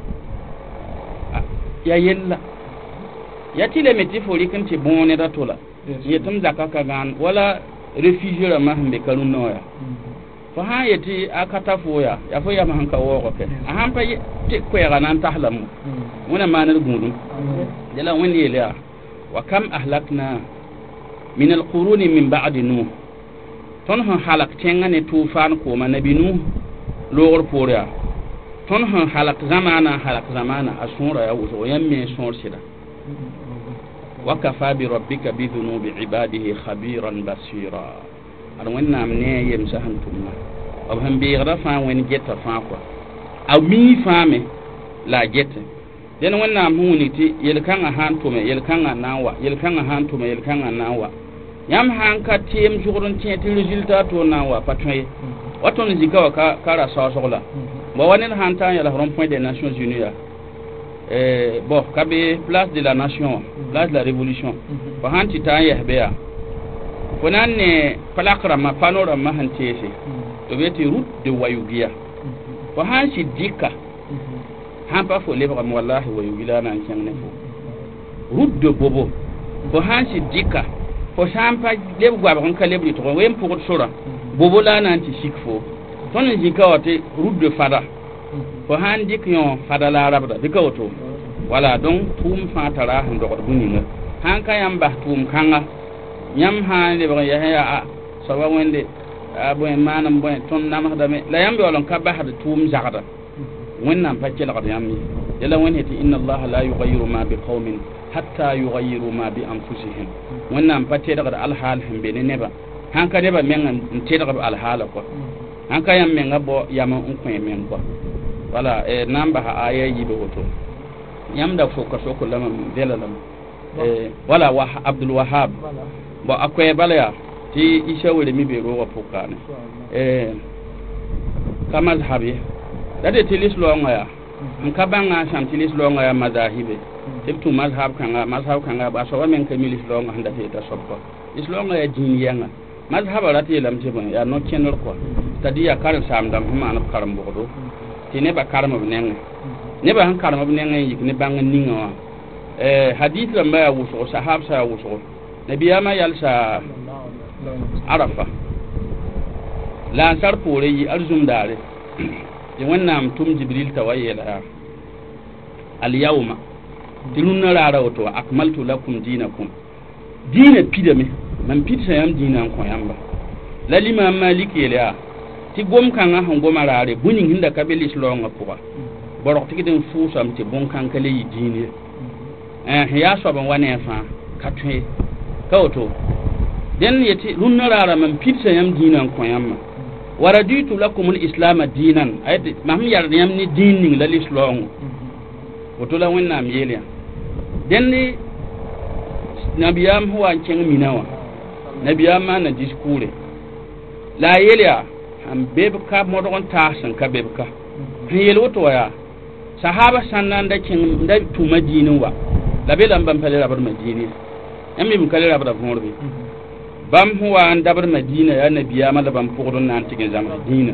ya yella ya tɩ lame tɩ fo rɩk n tɩ bõo neda tola yetɩm zaka ka gãan wala réfugié rãmbã sẽn be ka rũnnã wã yaa fo sã n yetɩ a ka ta fo yaa yaa fo yam sẽn ka waoogo kɛ a sãn pa tɩ koɛɛga na n taslamo wẽna maan d gũudum dela wẽnd yeel yaa wa kam ahlakna min alquruni min ba'di nuh tõnd sẽn halak tẽngã ne tʋʋfaan kooma nabi nuh loogr poor yaa tõnd sẽn halak zamaana n halak zamaana a sõora yaa wʋsgo yãmb me n sõor sɩda وكفى بربك بذنوب عباده خبيرا بصيرا ar wẽnnaam ne a yemsa sẽn tʋmna b sẽn beegrã fãa wẽnd geta fãa kɔa a mii fãa me la a gete dẽn wẽnnaam sẽn wing tɩ yel-kãngã sã n tʋme yel-kãngã na n wa yel-kãngã sã n tʋme yel-kãngã na n wa yãmb sã n ka teem zʋgd n tẽ tɩ résultat tʋʋr na n wa pa tõe ye wa tõnd zika wa ka ra saoosg la ba wa ned sã n taa n yɛls rond point des nations unies yaa Euh, bon, kabe place de la nation, place de la révolution. Fa han ti tan yeh beya. Fo nan ne palakra ma panora ma han tese. To beti route de Wayugia. Fa han si dika. Han pa fo lebra wallahi Wayugila nan kyang ne fo. Route de Bobo. Fo han si dika. Fo sampa leb gwa ba ka lebri to wem pour sora. Bobo la nan ti sik fo. Ton zika wote route de Fada. Fo han dik yon Fada la rabda dika woto wala donc tum fa tara han do buninga han ka yamba tum kanga nyam han le ba ya ya sawa wende abo manam boy ton nam hada me la yambe wala ka ba hada tum zagada wonnam pa kela kada yammi yalla woni ti inna allaha la yughayyiru ma bi qaumin hatta yughayyiru ma bi anfusihim wonnam pa te daga al hal himbe ne neba han ka deba men te daga al hala ko han ka yam men ngabo yama un ko men ko wala e namba ha aya yibe woto yam da foka soko lama delalam e wala wa Abdul Wahhab bo akoy balaya ti isha wele mi be ro wa pokane e kama zahabi dade tilis lo ngaya nka banga sham tilis lo ngaya mazahibe tibtu mazhab kanga mazhab kanga ba so men kamilis lo nganda te ta sobba islo ngaya din yanga mazhab rati lam tibon ya no kenor ko tadiya karam sam dam huma na karam bodo ti ne ba karam b nengẽ ne ba sẽn karem b nengẽ yik ne bãng ninga wã hadith rãmba yaa wʋsgo sahab sa yaa wʋsgo nabiyaamã yalsa arafa la n sar poore yɩ arzum daare tɩ wẽnnaam tʋm jibril t'a wa yeela yaa alyawma tɩ rũnnã raara woto wa akmaltu lakum dinakum diinã pidame mam pidsa yãmb diinã n kõ yãmba la limaam malik yeel yaa ti gom kanga han goma raare buning hinda kabeli slonga puwa borok tigi den fusam ti bon kan kale yi dini eh ya so ban wane fa katwe kawto den yeti lunna rara man pitsa yam dinan ko yamma waraditu lakum alislam dinan ayde mam yar yam ni dinin la lislong woto la wonna am yeliya den ni nabiyam huwa ken minawa nabiyam ma na diskure la yeliya am bebka modon tasan ka bebka yel woto ya sahaba sannan da kin da tu madinin wa la belan ban fale rabar madini emi bum kale rabra vorbe bam huwa an dabar madina ya nabiya mala bam pugdun nan tigin zam dina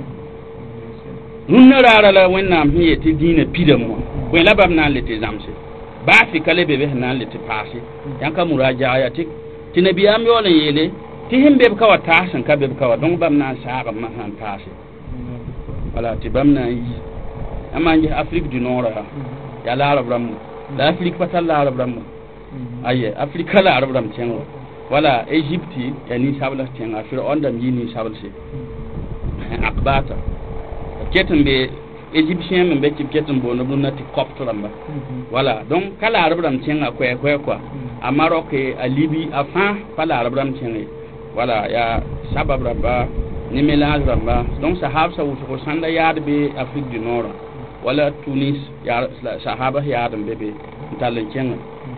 nun rara la wennam hiye ti dina pidam mo ko la bam nan lete zamse ba fi kale be be nan lete pasi yanka muraja ya ti ti nabiya mi wala yele ti himbe ka wata san ka be ka wa don bam nan sa ma han pasi wala ti bam nan yi amma ngi afrique du nord ya la arab ram la afrique patal la arab ram aye afrique la arab ram tiengo wala egypte ya ni sabla tienga fir ondam yi ni sablse akbata ketan be egyptien men be ketan bo no nati copte ramba wala donc kala arab ram tienga ko ko ko a maroc a libye a fin kala arab ram tienga wala ya sabab ramba ni mélange ramba donc sahab sa wuto ko sanda yaade be afrique du nord wala tunis ya sahaba yaade be be talen tienga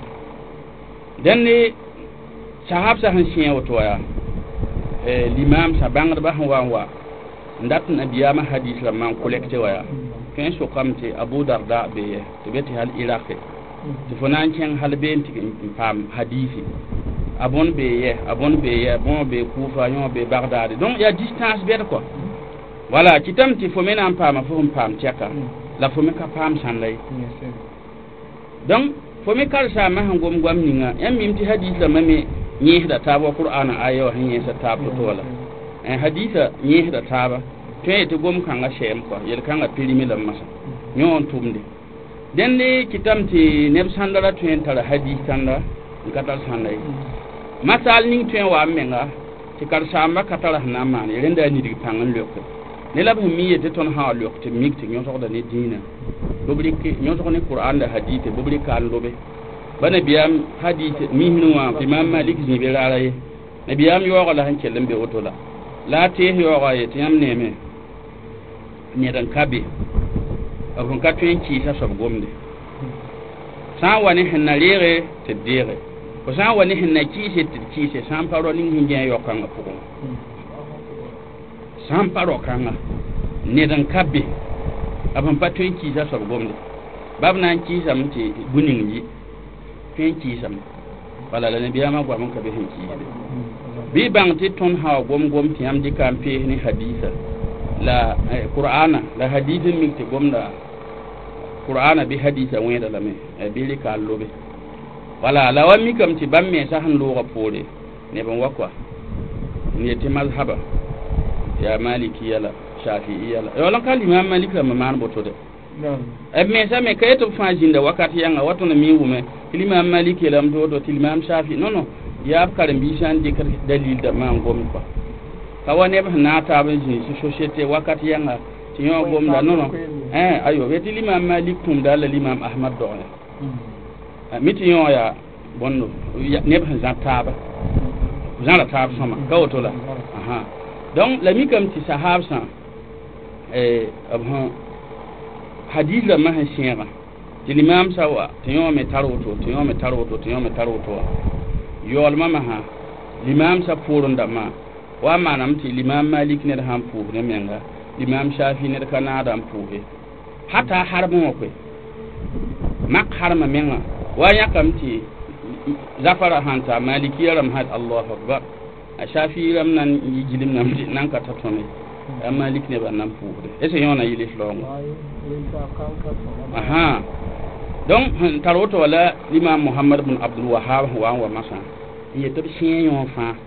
denni sahab sa han sien woto ya eh l'imam sa bangar ba han wa ndat nabiyama hadith la man collecté waya ken so kamte abu darda be to beti hal iraq to fonan ken hal be nti pam hadithi abon be ye abon be ye bon be kufa yon be bagdad donc ya distance be quoi voilà kitam ti fo mena pam fo pam tiaka la fo me ka pam sanday donc fo me kal sa ma hangom gwam ninga em mimti hadith la mame nyi da tabo qur'ana ayo hanye sa tabo to wala en haditha nyi da taba to ete gom kanga shem ko yel kanga pilimi lam masa nyon tumde denne kitamti neb sandara to en tara hadith tanda katal sandai masal ning to wa menga ti kar samba katala na man renda ni dig pangan lokko ne lab mi yete ton ha lokko te mikti nyon to da ne dina bobrike nyon to ne qur'an da hadith bobrike an lobe bana biyam hadith mi hinwa imam malik ni be raraye nabiyam yo wala han kellem be otola la te yo ga yete yam neme ni dan kabe abun ka tuen ki sa sob gomde sa wani hinna rere te dire ko sa wani hinna ki se te ki se sam paro ni hinje yo kan ko sam paro kan ni dan kabe abun pa tuen ki sa sob gomde bab nan ki sam te gunin yi tuen ki sam wala la nabiyama gwa mun ka be hin ki bi bang ti ton ha gom gom ti am di kampe ni haditha la qur'ana la hadithin mi ti gomda qur'ana bi haditha wenda la me e bi li ka lobe wala la wa mi kam ti bamme sa han lo rapore ne ban wakwa ni ti mazhaba ya maliki yala shafi'i yala yo lan kan imam malik la man boto de e me sa me kay to fa jinda wakati yanga wato na mi wume imam maliki lam do do imam shafi'i no no ya karam bi shan de kar dalil da man gom ko kawane ba na ta ban ji societe wakati yanga ti yo gom da no no eh ayo weti limam malik tum da la limam ahmad do ne miti yo ya bonno ne ba za ta ba za la ta sama ka wato la aha donc la mi kam ti sahab sa eh abha hadith la ma ha shira ti limam sawa ti yo me taroto ti yo me taroto ti yo me taroto yol mama ha limam sa purunda ma wa manam ti limam malik ne da han pu ne menga limam shafi ne da kana da pu he hata harbu ko mak harma menga wa yakam ti zafara hanta maliki ram had Allahu akbar a shafi ram nan yijilim nan nan ka tatone malik ne ba nan pu de ese yona yili longo aha donc taroto wala l'imam muhammad ibn abdul wahhab wa wa masa ye to sien yon fa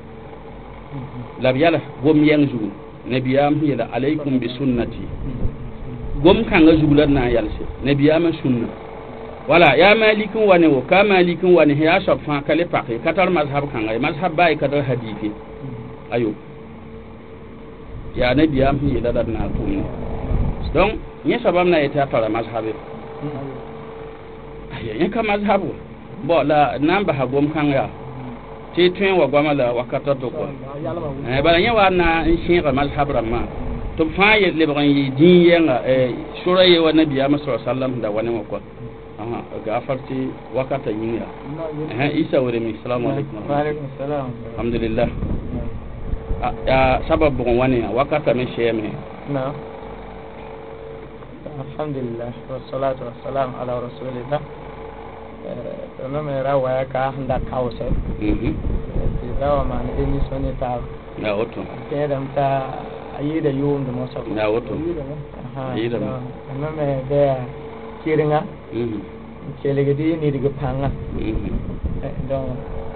la biala gom yang ju nabiyam hila alaykum bi sunnati gom kanga jugula na yalse nabiyam sunna wala ya malikun wani wo ka malikun wani ya shop fa kale pake katar mazhab kanga mazhab bai kadar hadithi ayo ya nabiyam hila da na tumi donc ni sabam na yata fara mazhabe yen ka mazhabu bo la namba ha gom kan ya ti twen wa goma la wakata to ko eh bala nya wa na shin ka mazhab ramma to fa ye le ban yi din yenga eh sura ye wa nabiya sallallahu alaihi wasallam da wani ko aha ga farti wakata yin ya eh isa wa remi assalamu alaikum wa alaikum assalam alhamdulillah ya sababu wani wakata me sheme na alhamdulillah wassalatu wassalamu ala rasulillah eh no me ra wa ka handa kawse mhm ra wa man eni soni ta na oto ke dam ta ayi da yum da mosa na oto aha ayi da no me da kiringa mhm kelege di ni diga panga mhm donc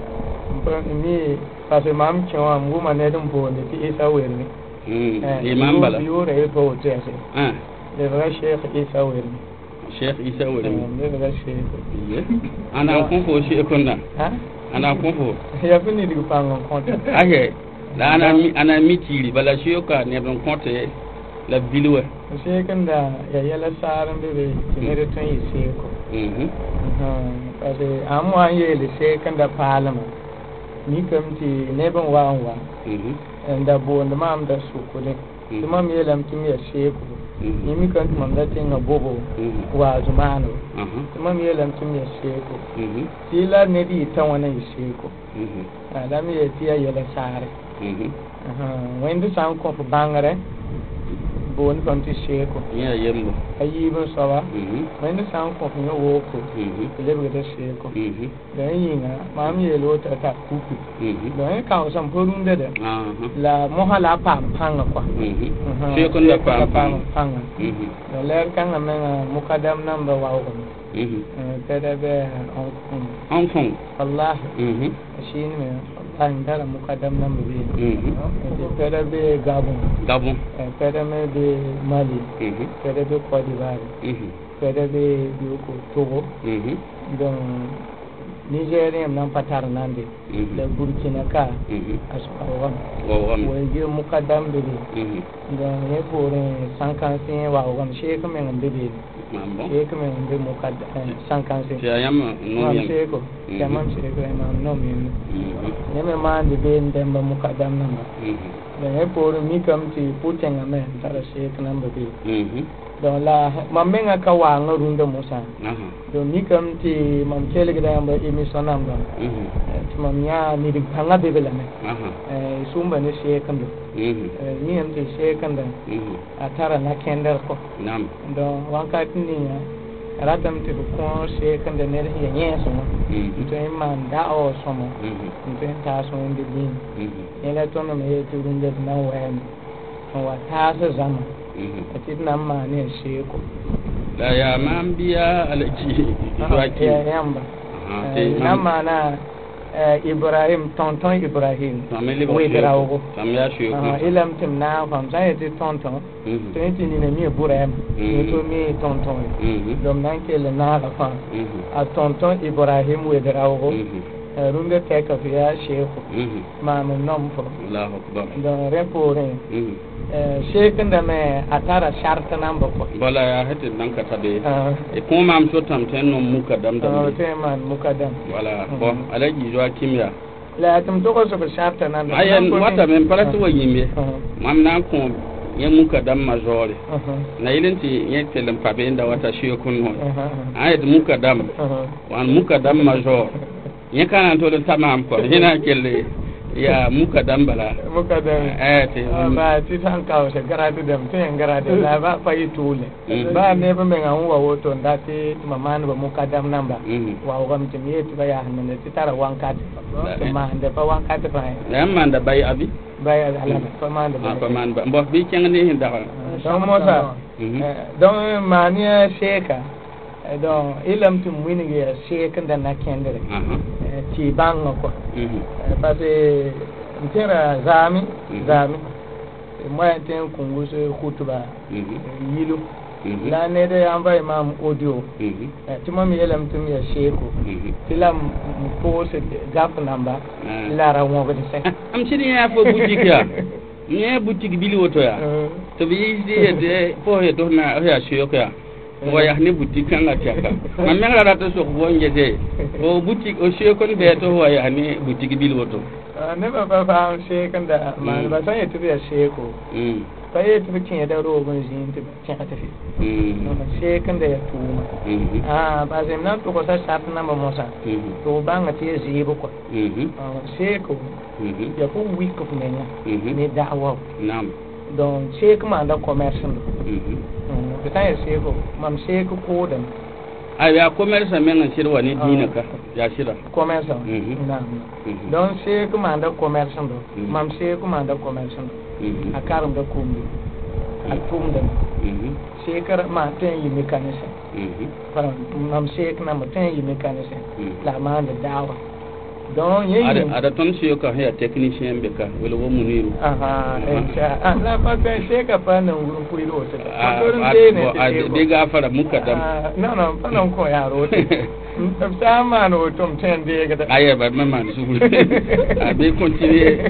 ni parce que mam chwa mu ma ne dum bo ne ti isa werni mhm imam bala yo re bo te ase ah le vrai cheikh isa werni cheikh isa werni le vrai cheikh ana ko ko shi ekonna ha ana ko ko ya fini diga panga konta ake la ana mi ana mitiri bala shi ka ne don konte la bilwa cheikh da ya yala saran be be ne re ton yi ko mhm parce que amo anye le cheikh da palama ni kam ti ne ban wa wa mhm da bo da mam da su ko ne kuma me lam ti me sheku ni mi kan mam da tin ga bobo wa zumano mhm kuma me lam ti me sheku mhm ti la ne di tan wannan sheku mhm da me ti ya yela sare mhm aha wende san ko bangare bon kon ti sheku ya yembo ayi ban sawa mhm wende san ko nyo wo ko mhm le be da sheku mhm da yinga mam ye lo ta ta kuku mhm da ka san porun da da la mohala pam panga kwa mhm sheku da pam panga mhm da ler kan na men mukadam number wa ko mhm tada be on fon Allah mhm shin me an dara mukadam number be mhm tada be gabon gabon tada me be mali mhm tada be Côte d'Ivoire mhm tada be bioko Togo mhm donc Nigeria nan patar nande da Burkina ka aspawa wa wa je mukadam be mhm donc ne pour cinquante wa wa she ko men be be mambo she ko men be mukadam cinquante ya yama no yam she ko yam she ko mam no mi ne me man de be ndemba mukadam namba mhm ne pour mi kam ti putenga men tara she ko namba be mhm donc la mamenga ka wa ngarunda musa aha donc mi kam ti mam chele gida yamba emission namba mhm ti mam ya ni di panga be bela me aha eh sumba ne she kan do mhm ni am ti she kan da mhm atara na kender ko nam donc wankati ni ya ratam ti ko she kan da ne ya nyeso mhm to man da o somo mhm to ta so ndi bin mhm ela to no me ti runda na wen wa ta sa zama ati na ma ne sheko la ya man biya alaji waki ya yamba na ma na Ibrahim tonton Ibrahim we brawo tam ya sheko ilam tim na fam sai ti tonton to ti ni ne mi Ibrahim ni to mi tonton dom nan ke le na ga fa a tonton Ibrahim we brawo runde te ka ya sheko ma mun nom fo Allahu akbar don repore shekin da me atara sharta nan ba ko bala ya hete nan ka tabe e ko mam so tam ten no muka dam dam te man muka dam wala bo alaji zo kimya la tum to ko so sharta nan ayen wata men palatu wa yimbe mam nan ko ye muka dam majore na ilenti ye telem pabe nda wata shekun no ayet muka dam wan muka dam major ye kana to tamam ko hina kelle ya muka dambala muka dam eh te ba ti tan ka o se garade dem te garade la ba fa yitule ba ne ba men an wa woto ndati mama ne ba muka dam namba wa o gam te yeti ba ya ne ti tara wankat to ma ande ba wankat ba ya man da bay abi bay ala fa man da ba man ba mbo bi cenga ne hin daga so mo sa donc mania sheka donc ilam tum winige sheka da na kendere ti bango ko parce que ntera zami zami moi ten kunguso khutuba yilu la ne de amba imam audio ti mam yelam tum ya sheko filam ko se gap namba la ra mo ko se am chini ya fo boutique ya ne boutique bili woto ya to bi de fo he do na ya sheko ya wa ya ne boutique kan la tiaka man men la to so ko ngete o boutique o sheko be to wa ya ne boutique bili woto ne ba ba fa sheko da man ba san ya to ya sheko fa ya to kin da ro ban jin to kin ta fi no ba sheko da ya tuma ah ba zai nan to ko sa sa na ba mosa to ba nga te zibo ko sheko ya ko wi ko ne ne da'wa nam donc sheko ma da commerce mhm to ta sheko mam sheko ko da ay ya commerce men an shirwa ni dina ka ya shira commerce na don sai kuma da commerce do mam sai kuma da commerce do a karam da kumbi a tumda sai kar ma tan yi mekanisa para mam sai kana ma tan yi mekanisa la ma da dawa don yin ada ada ton sai ka ya technicien be ka wala wo muniru aha insha Allah fa sai ka fa nan wurin kuyi do ta a de ga fara muka dam no no fa nan ko ya ro sama no tom ten de ga aye ba man man su a be continue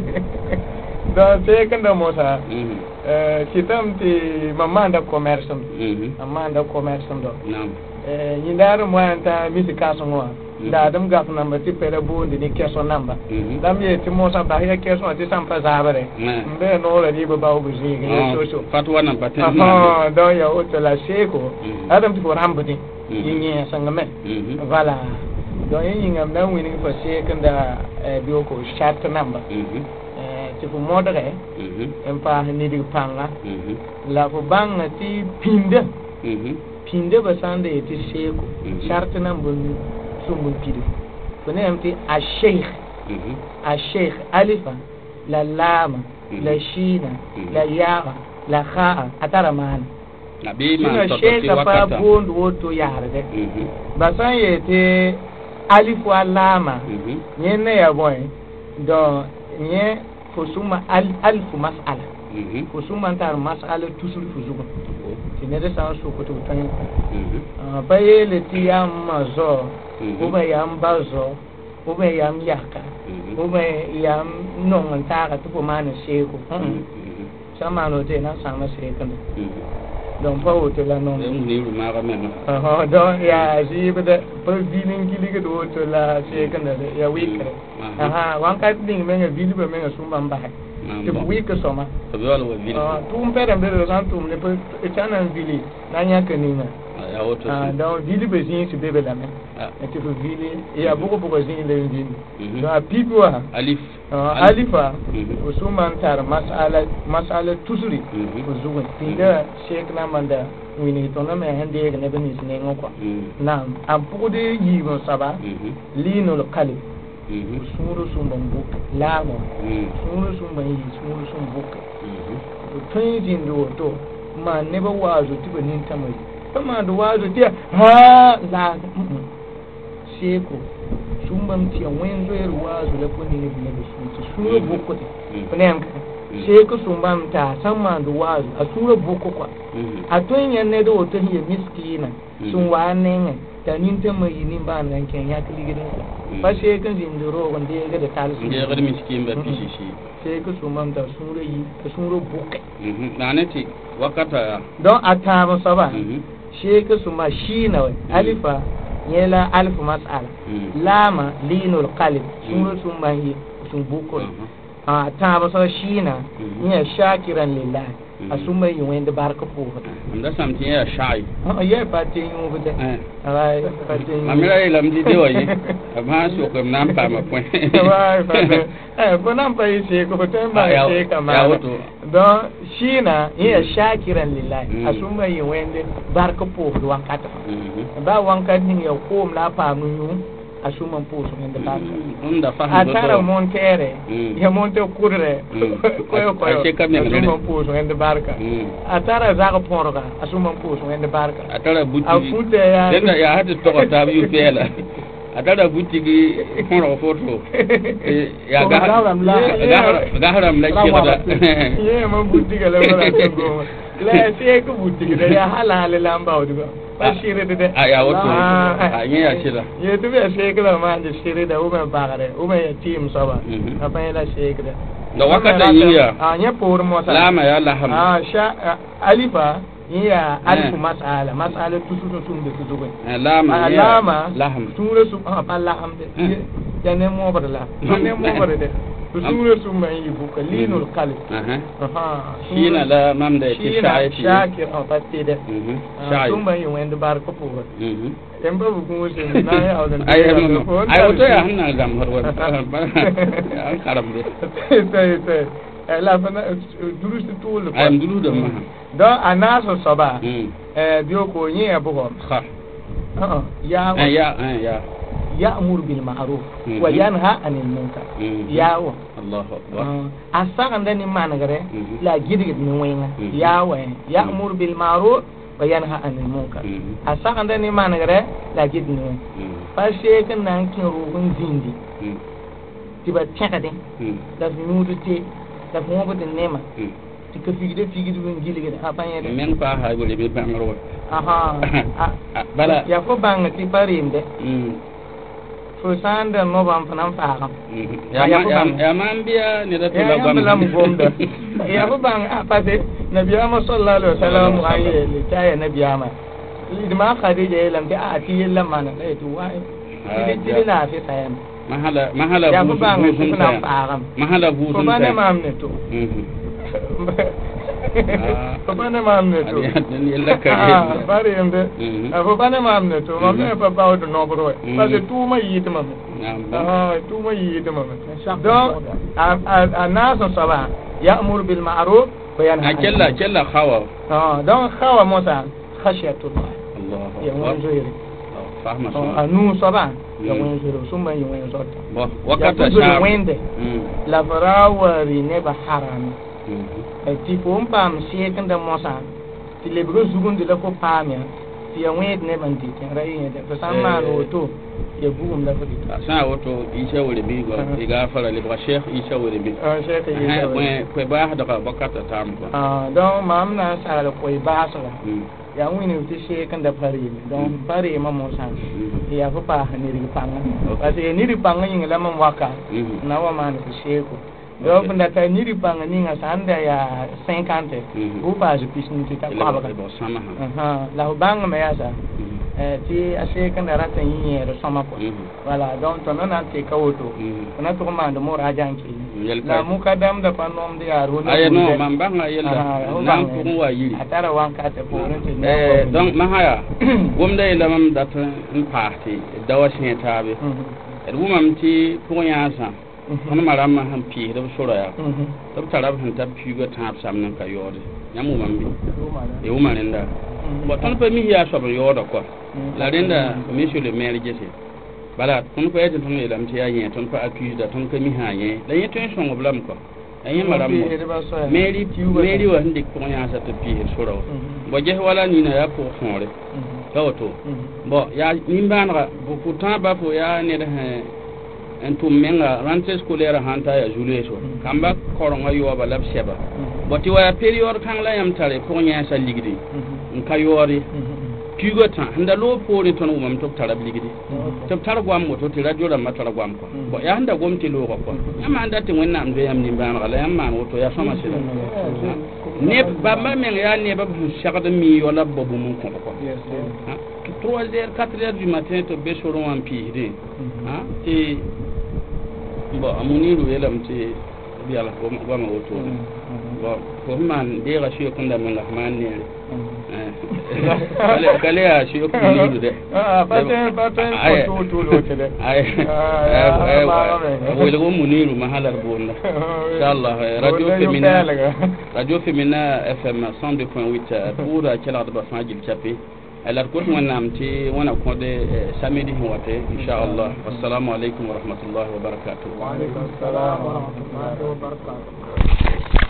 don sai kan da mota eh kitam ti mamma da commerce mamma da commerce do na'am eh yindar mo anta misi kaso mo da dum gaf number ti pere bo ndi ni keso number dam ye ti mo sa ba ya keso ti sam pa zabare mbe no la di ba ba ubuzi ga so so fatwa nan paten ah do ya o to la seko adam ti ko rambudi yinye sangame voilà do yin ngam dan wini ko sekanda biyo ko chat number eh ti ko modere en pa ni di panga la ko banga ti pinde pinde ba sande ti seko chart number sumbul pidu kone amti al-sheikh al-sheikh alifa la lama la shina la yaga la khaa atara man nabi man to ti wakata fa bond woto yarde basan yete alifu alama nyene ya boy do nye fusuma al alfu mas'ala fusuma tar mas'ala tusul fuzugo tinede san so ko to tan ah bayele ti amazo ube yam bazo ube yam yaka ube yam non ta tu mana sheko sama no te na sama sheko don pa o te la non ni ru ma ga men ah don ya ji bede pa dinin gili ga do to la sheko na ya wikre aha wan ka ding men ga bili be men ga sumba mba te wikre soma to be wala bili ah tum pere mbe san tum ne pa etana bili na nya kanina ah donc vili bezin si bebe la men et tu vili et a beaucoup beaucoup zin le vili donc a pipwa alif alifa usuman tar masala masala tusuri uzugun tinda sheikh na manda wini to na me hande ne bani sine ngoko na am pude yi mo saba linul qalb suru sumban buk lamo suru sumban yi suru sumban buk to yin do to ma ne ba wazo tiba nin tamai kama da wazo tiya ha la seko sumbam tiya wen zo yar wazo la kuni ne ne su sura boko ne am seko sumbam ta sama da wazo a sura boko kwa a to yin ne da wato hiya miskina sun wane ta nin ta mai nin ba nan ken ya kili gidan ba sai kan zindiro wanda ya ga da talisu ya ga miskin ba fishi shi sai ka sumbam ta sura yi ta sura boko na ne ti wakata don a ta masa ba shi ka suma shi na alifa yela alif mas'ala lama linul qalb sura suma yi sun buko a ta masa shi na ya shakiran lillahi asuma yi wanda barka po anda samtin ya shai ah ya patin yi bude ai patin mamira ila mdi de wayi amma so ko nan pa ma point ai patin eh ko nan pa yi se ko tan ba se kama don shina ya shakiran lillahi asuma yi wanda barka po wankata ba wankati ni ya ko mla pa mu asuma po so wanda barka unda fahamu atara montere ya monte kurre koyo koyo asuma po so wanda barka atara zaga porga asuma po so wanda barka atara buti afute ya denda ya hadu to ta biu pela atara buti gi poro foto ya ga ga haram la kida ye ma buti ga la wala ko la se ko buti ga ya halal lamba odugo bashire de aya wato anya ya shira ye to be shekla ma de shire da uma bagare uma ya team saba apa ila shekla da wakata yiya anya por mo sa lama ya laham ah sha alifa iya alif mas'ala mas'ala tusu tun de tuzu lama lama laham sura su ah laham de ya ne mo badala ne mo badade sura su mai buka linul qalb aha shina la mamda ti shaiti shakir ah patide shai sun mai wanda bar ko po en babu ko se na ya audan ay ay wato ya hanna gam har wa an karam de sai sai la fana durus tul ay dulu da ma do anaso soba eh biyo ko yin abugo kha ya ya ya ya'mur bil ma'ruf wa yanha 'anil munkar ya wa Allahu akbar asaga ndani managare la gidigid ni wenga ya wa ya'mur bil ma'ruf wa yanha 'anil munkar asaga ndani managare la gidigid ni fa shekan nan kin rugun zindi tiba tchakade da nudu te da mo ko de nema ti ka figide figide bu giligide apanye de men pa ha bole be bangro aha bala ya ko bang ti parimbe fo sanda no bam fanan faam ya ma ya man biya ni da tula bam ya bam gombe ya ko bang apase nabi ama sallallahu alaihi wasallam ayi le taya nabi ama li ma khadija lam ta ati yalla mana dai to wai ti ti na fi tayam mahala mahala ya ko bang fanan faam mahala bu sun ta ko mam ne to ko bane mam ne to ni la ka bari ende ko bane mam ne to mam ne pa ba do no bro parce que tout ma yite mam ah tout ma yite mam donc a nas saba ya'mur bil ma'ruf wa yanha akella akella khawa ah donc khawa mosa khashiyatullah Allah ya won joyre fahma so anu saba ya won joyre summa ya won sota bo wakata sha wende la farawari ne ba haram ti ko pam sie kan da mosa ti le bro zugun de la ko pam ya ti ya wed ne ban ti kan rai ne da sama no to ya bugum da ko ti sa woto isha wore bi go e ga fara le ba sheikh isha wore bi ah sheikh isha wore ko ba da ka bakata tam ko ah don mam na sa la ko ba sa ya wini ti she kan da fari don fari ma mosa ya ko pa ni ri panga parce que ni ri panga yin la man waka na wa man ti she ko yo bunda ta ni ri panga ni nga sanda ya cinquante ou pas je puisse ni ta pa ba aha la banga me yasa eh ti ase kan da rata yin ro sama ko voilà donc to non ante ka woto na to ma ndo mo rajanki la mu kadam da panom de aro na ay no man banga yella nan ko wa yiri atara wanka ta ko ron eh donc ma haya gom da ila mam da tan parti dawa shin tabe er wumam ti ko yansa on maram han pi da sura ya to tarab han tab pi go tab sam nan ka yode nyamu mambi e wumane nda bo ton pe mi ya so bo yodo ko la renda monsieur le maire jesse bala ton ko ete ton elam ti ya yen ton pa accuse da ton ko mi ha yen da yen ton son blam ko ayi maram mo mairie mairie wa hande ko nya sa to pi sura bo je wala ni na ya ko fonre to bo ya nimbana bo ko tamba bo ya ne da en tum menga rentrée scolaire hanta ya juillet so kamba koronga yo ba lab sheba boti wa period kan la yam tare ko nya sa ligidi en kayori tugo tan handa lo pori ton umam tok tarab ligidi tok tar gwam mo to ti radio da matara gwam ko bo ya handa gomti lo ko yam anda te wonna am be yam ni ban ala yam man to ya sama sila ne ba ma men ya ne ba bu shagada mi yo la bobu mun ko ko trois heures quatre heures du matin to be soron am pi de ha ti bo amuniru yelam ti bi ala ko ma woto bo ko man de ga shi ko ndam nga man ne kale kale ya shi ko ni de ah paten paten ko to to te de ay ay wala ko muniru mahalar bonda inshallah radio femina radio femina fm cent deux point huit pour kala da fa jil chapi alors ko wonam ti wona ko de samedi hote inshallah assalamu alaikum wa rahmatullahi wa barakatuh wa alaikum assalam wa rahmatullahi wa barakatuh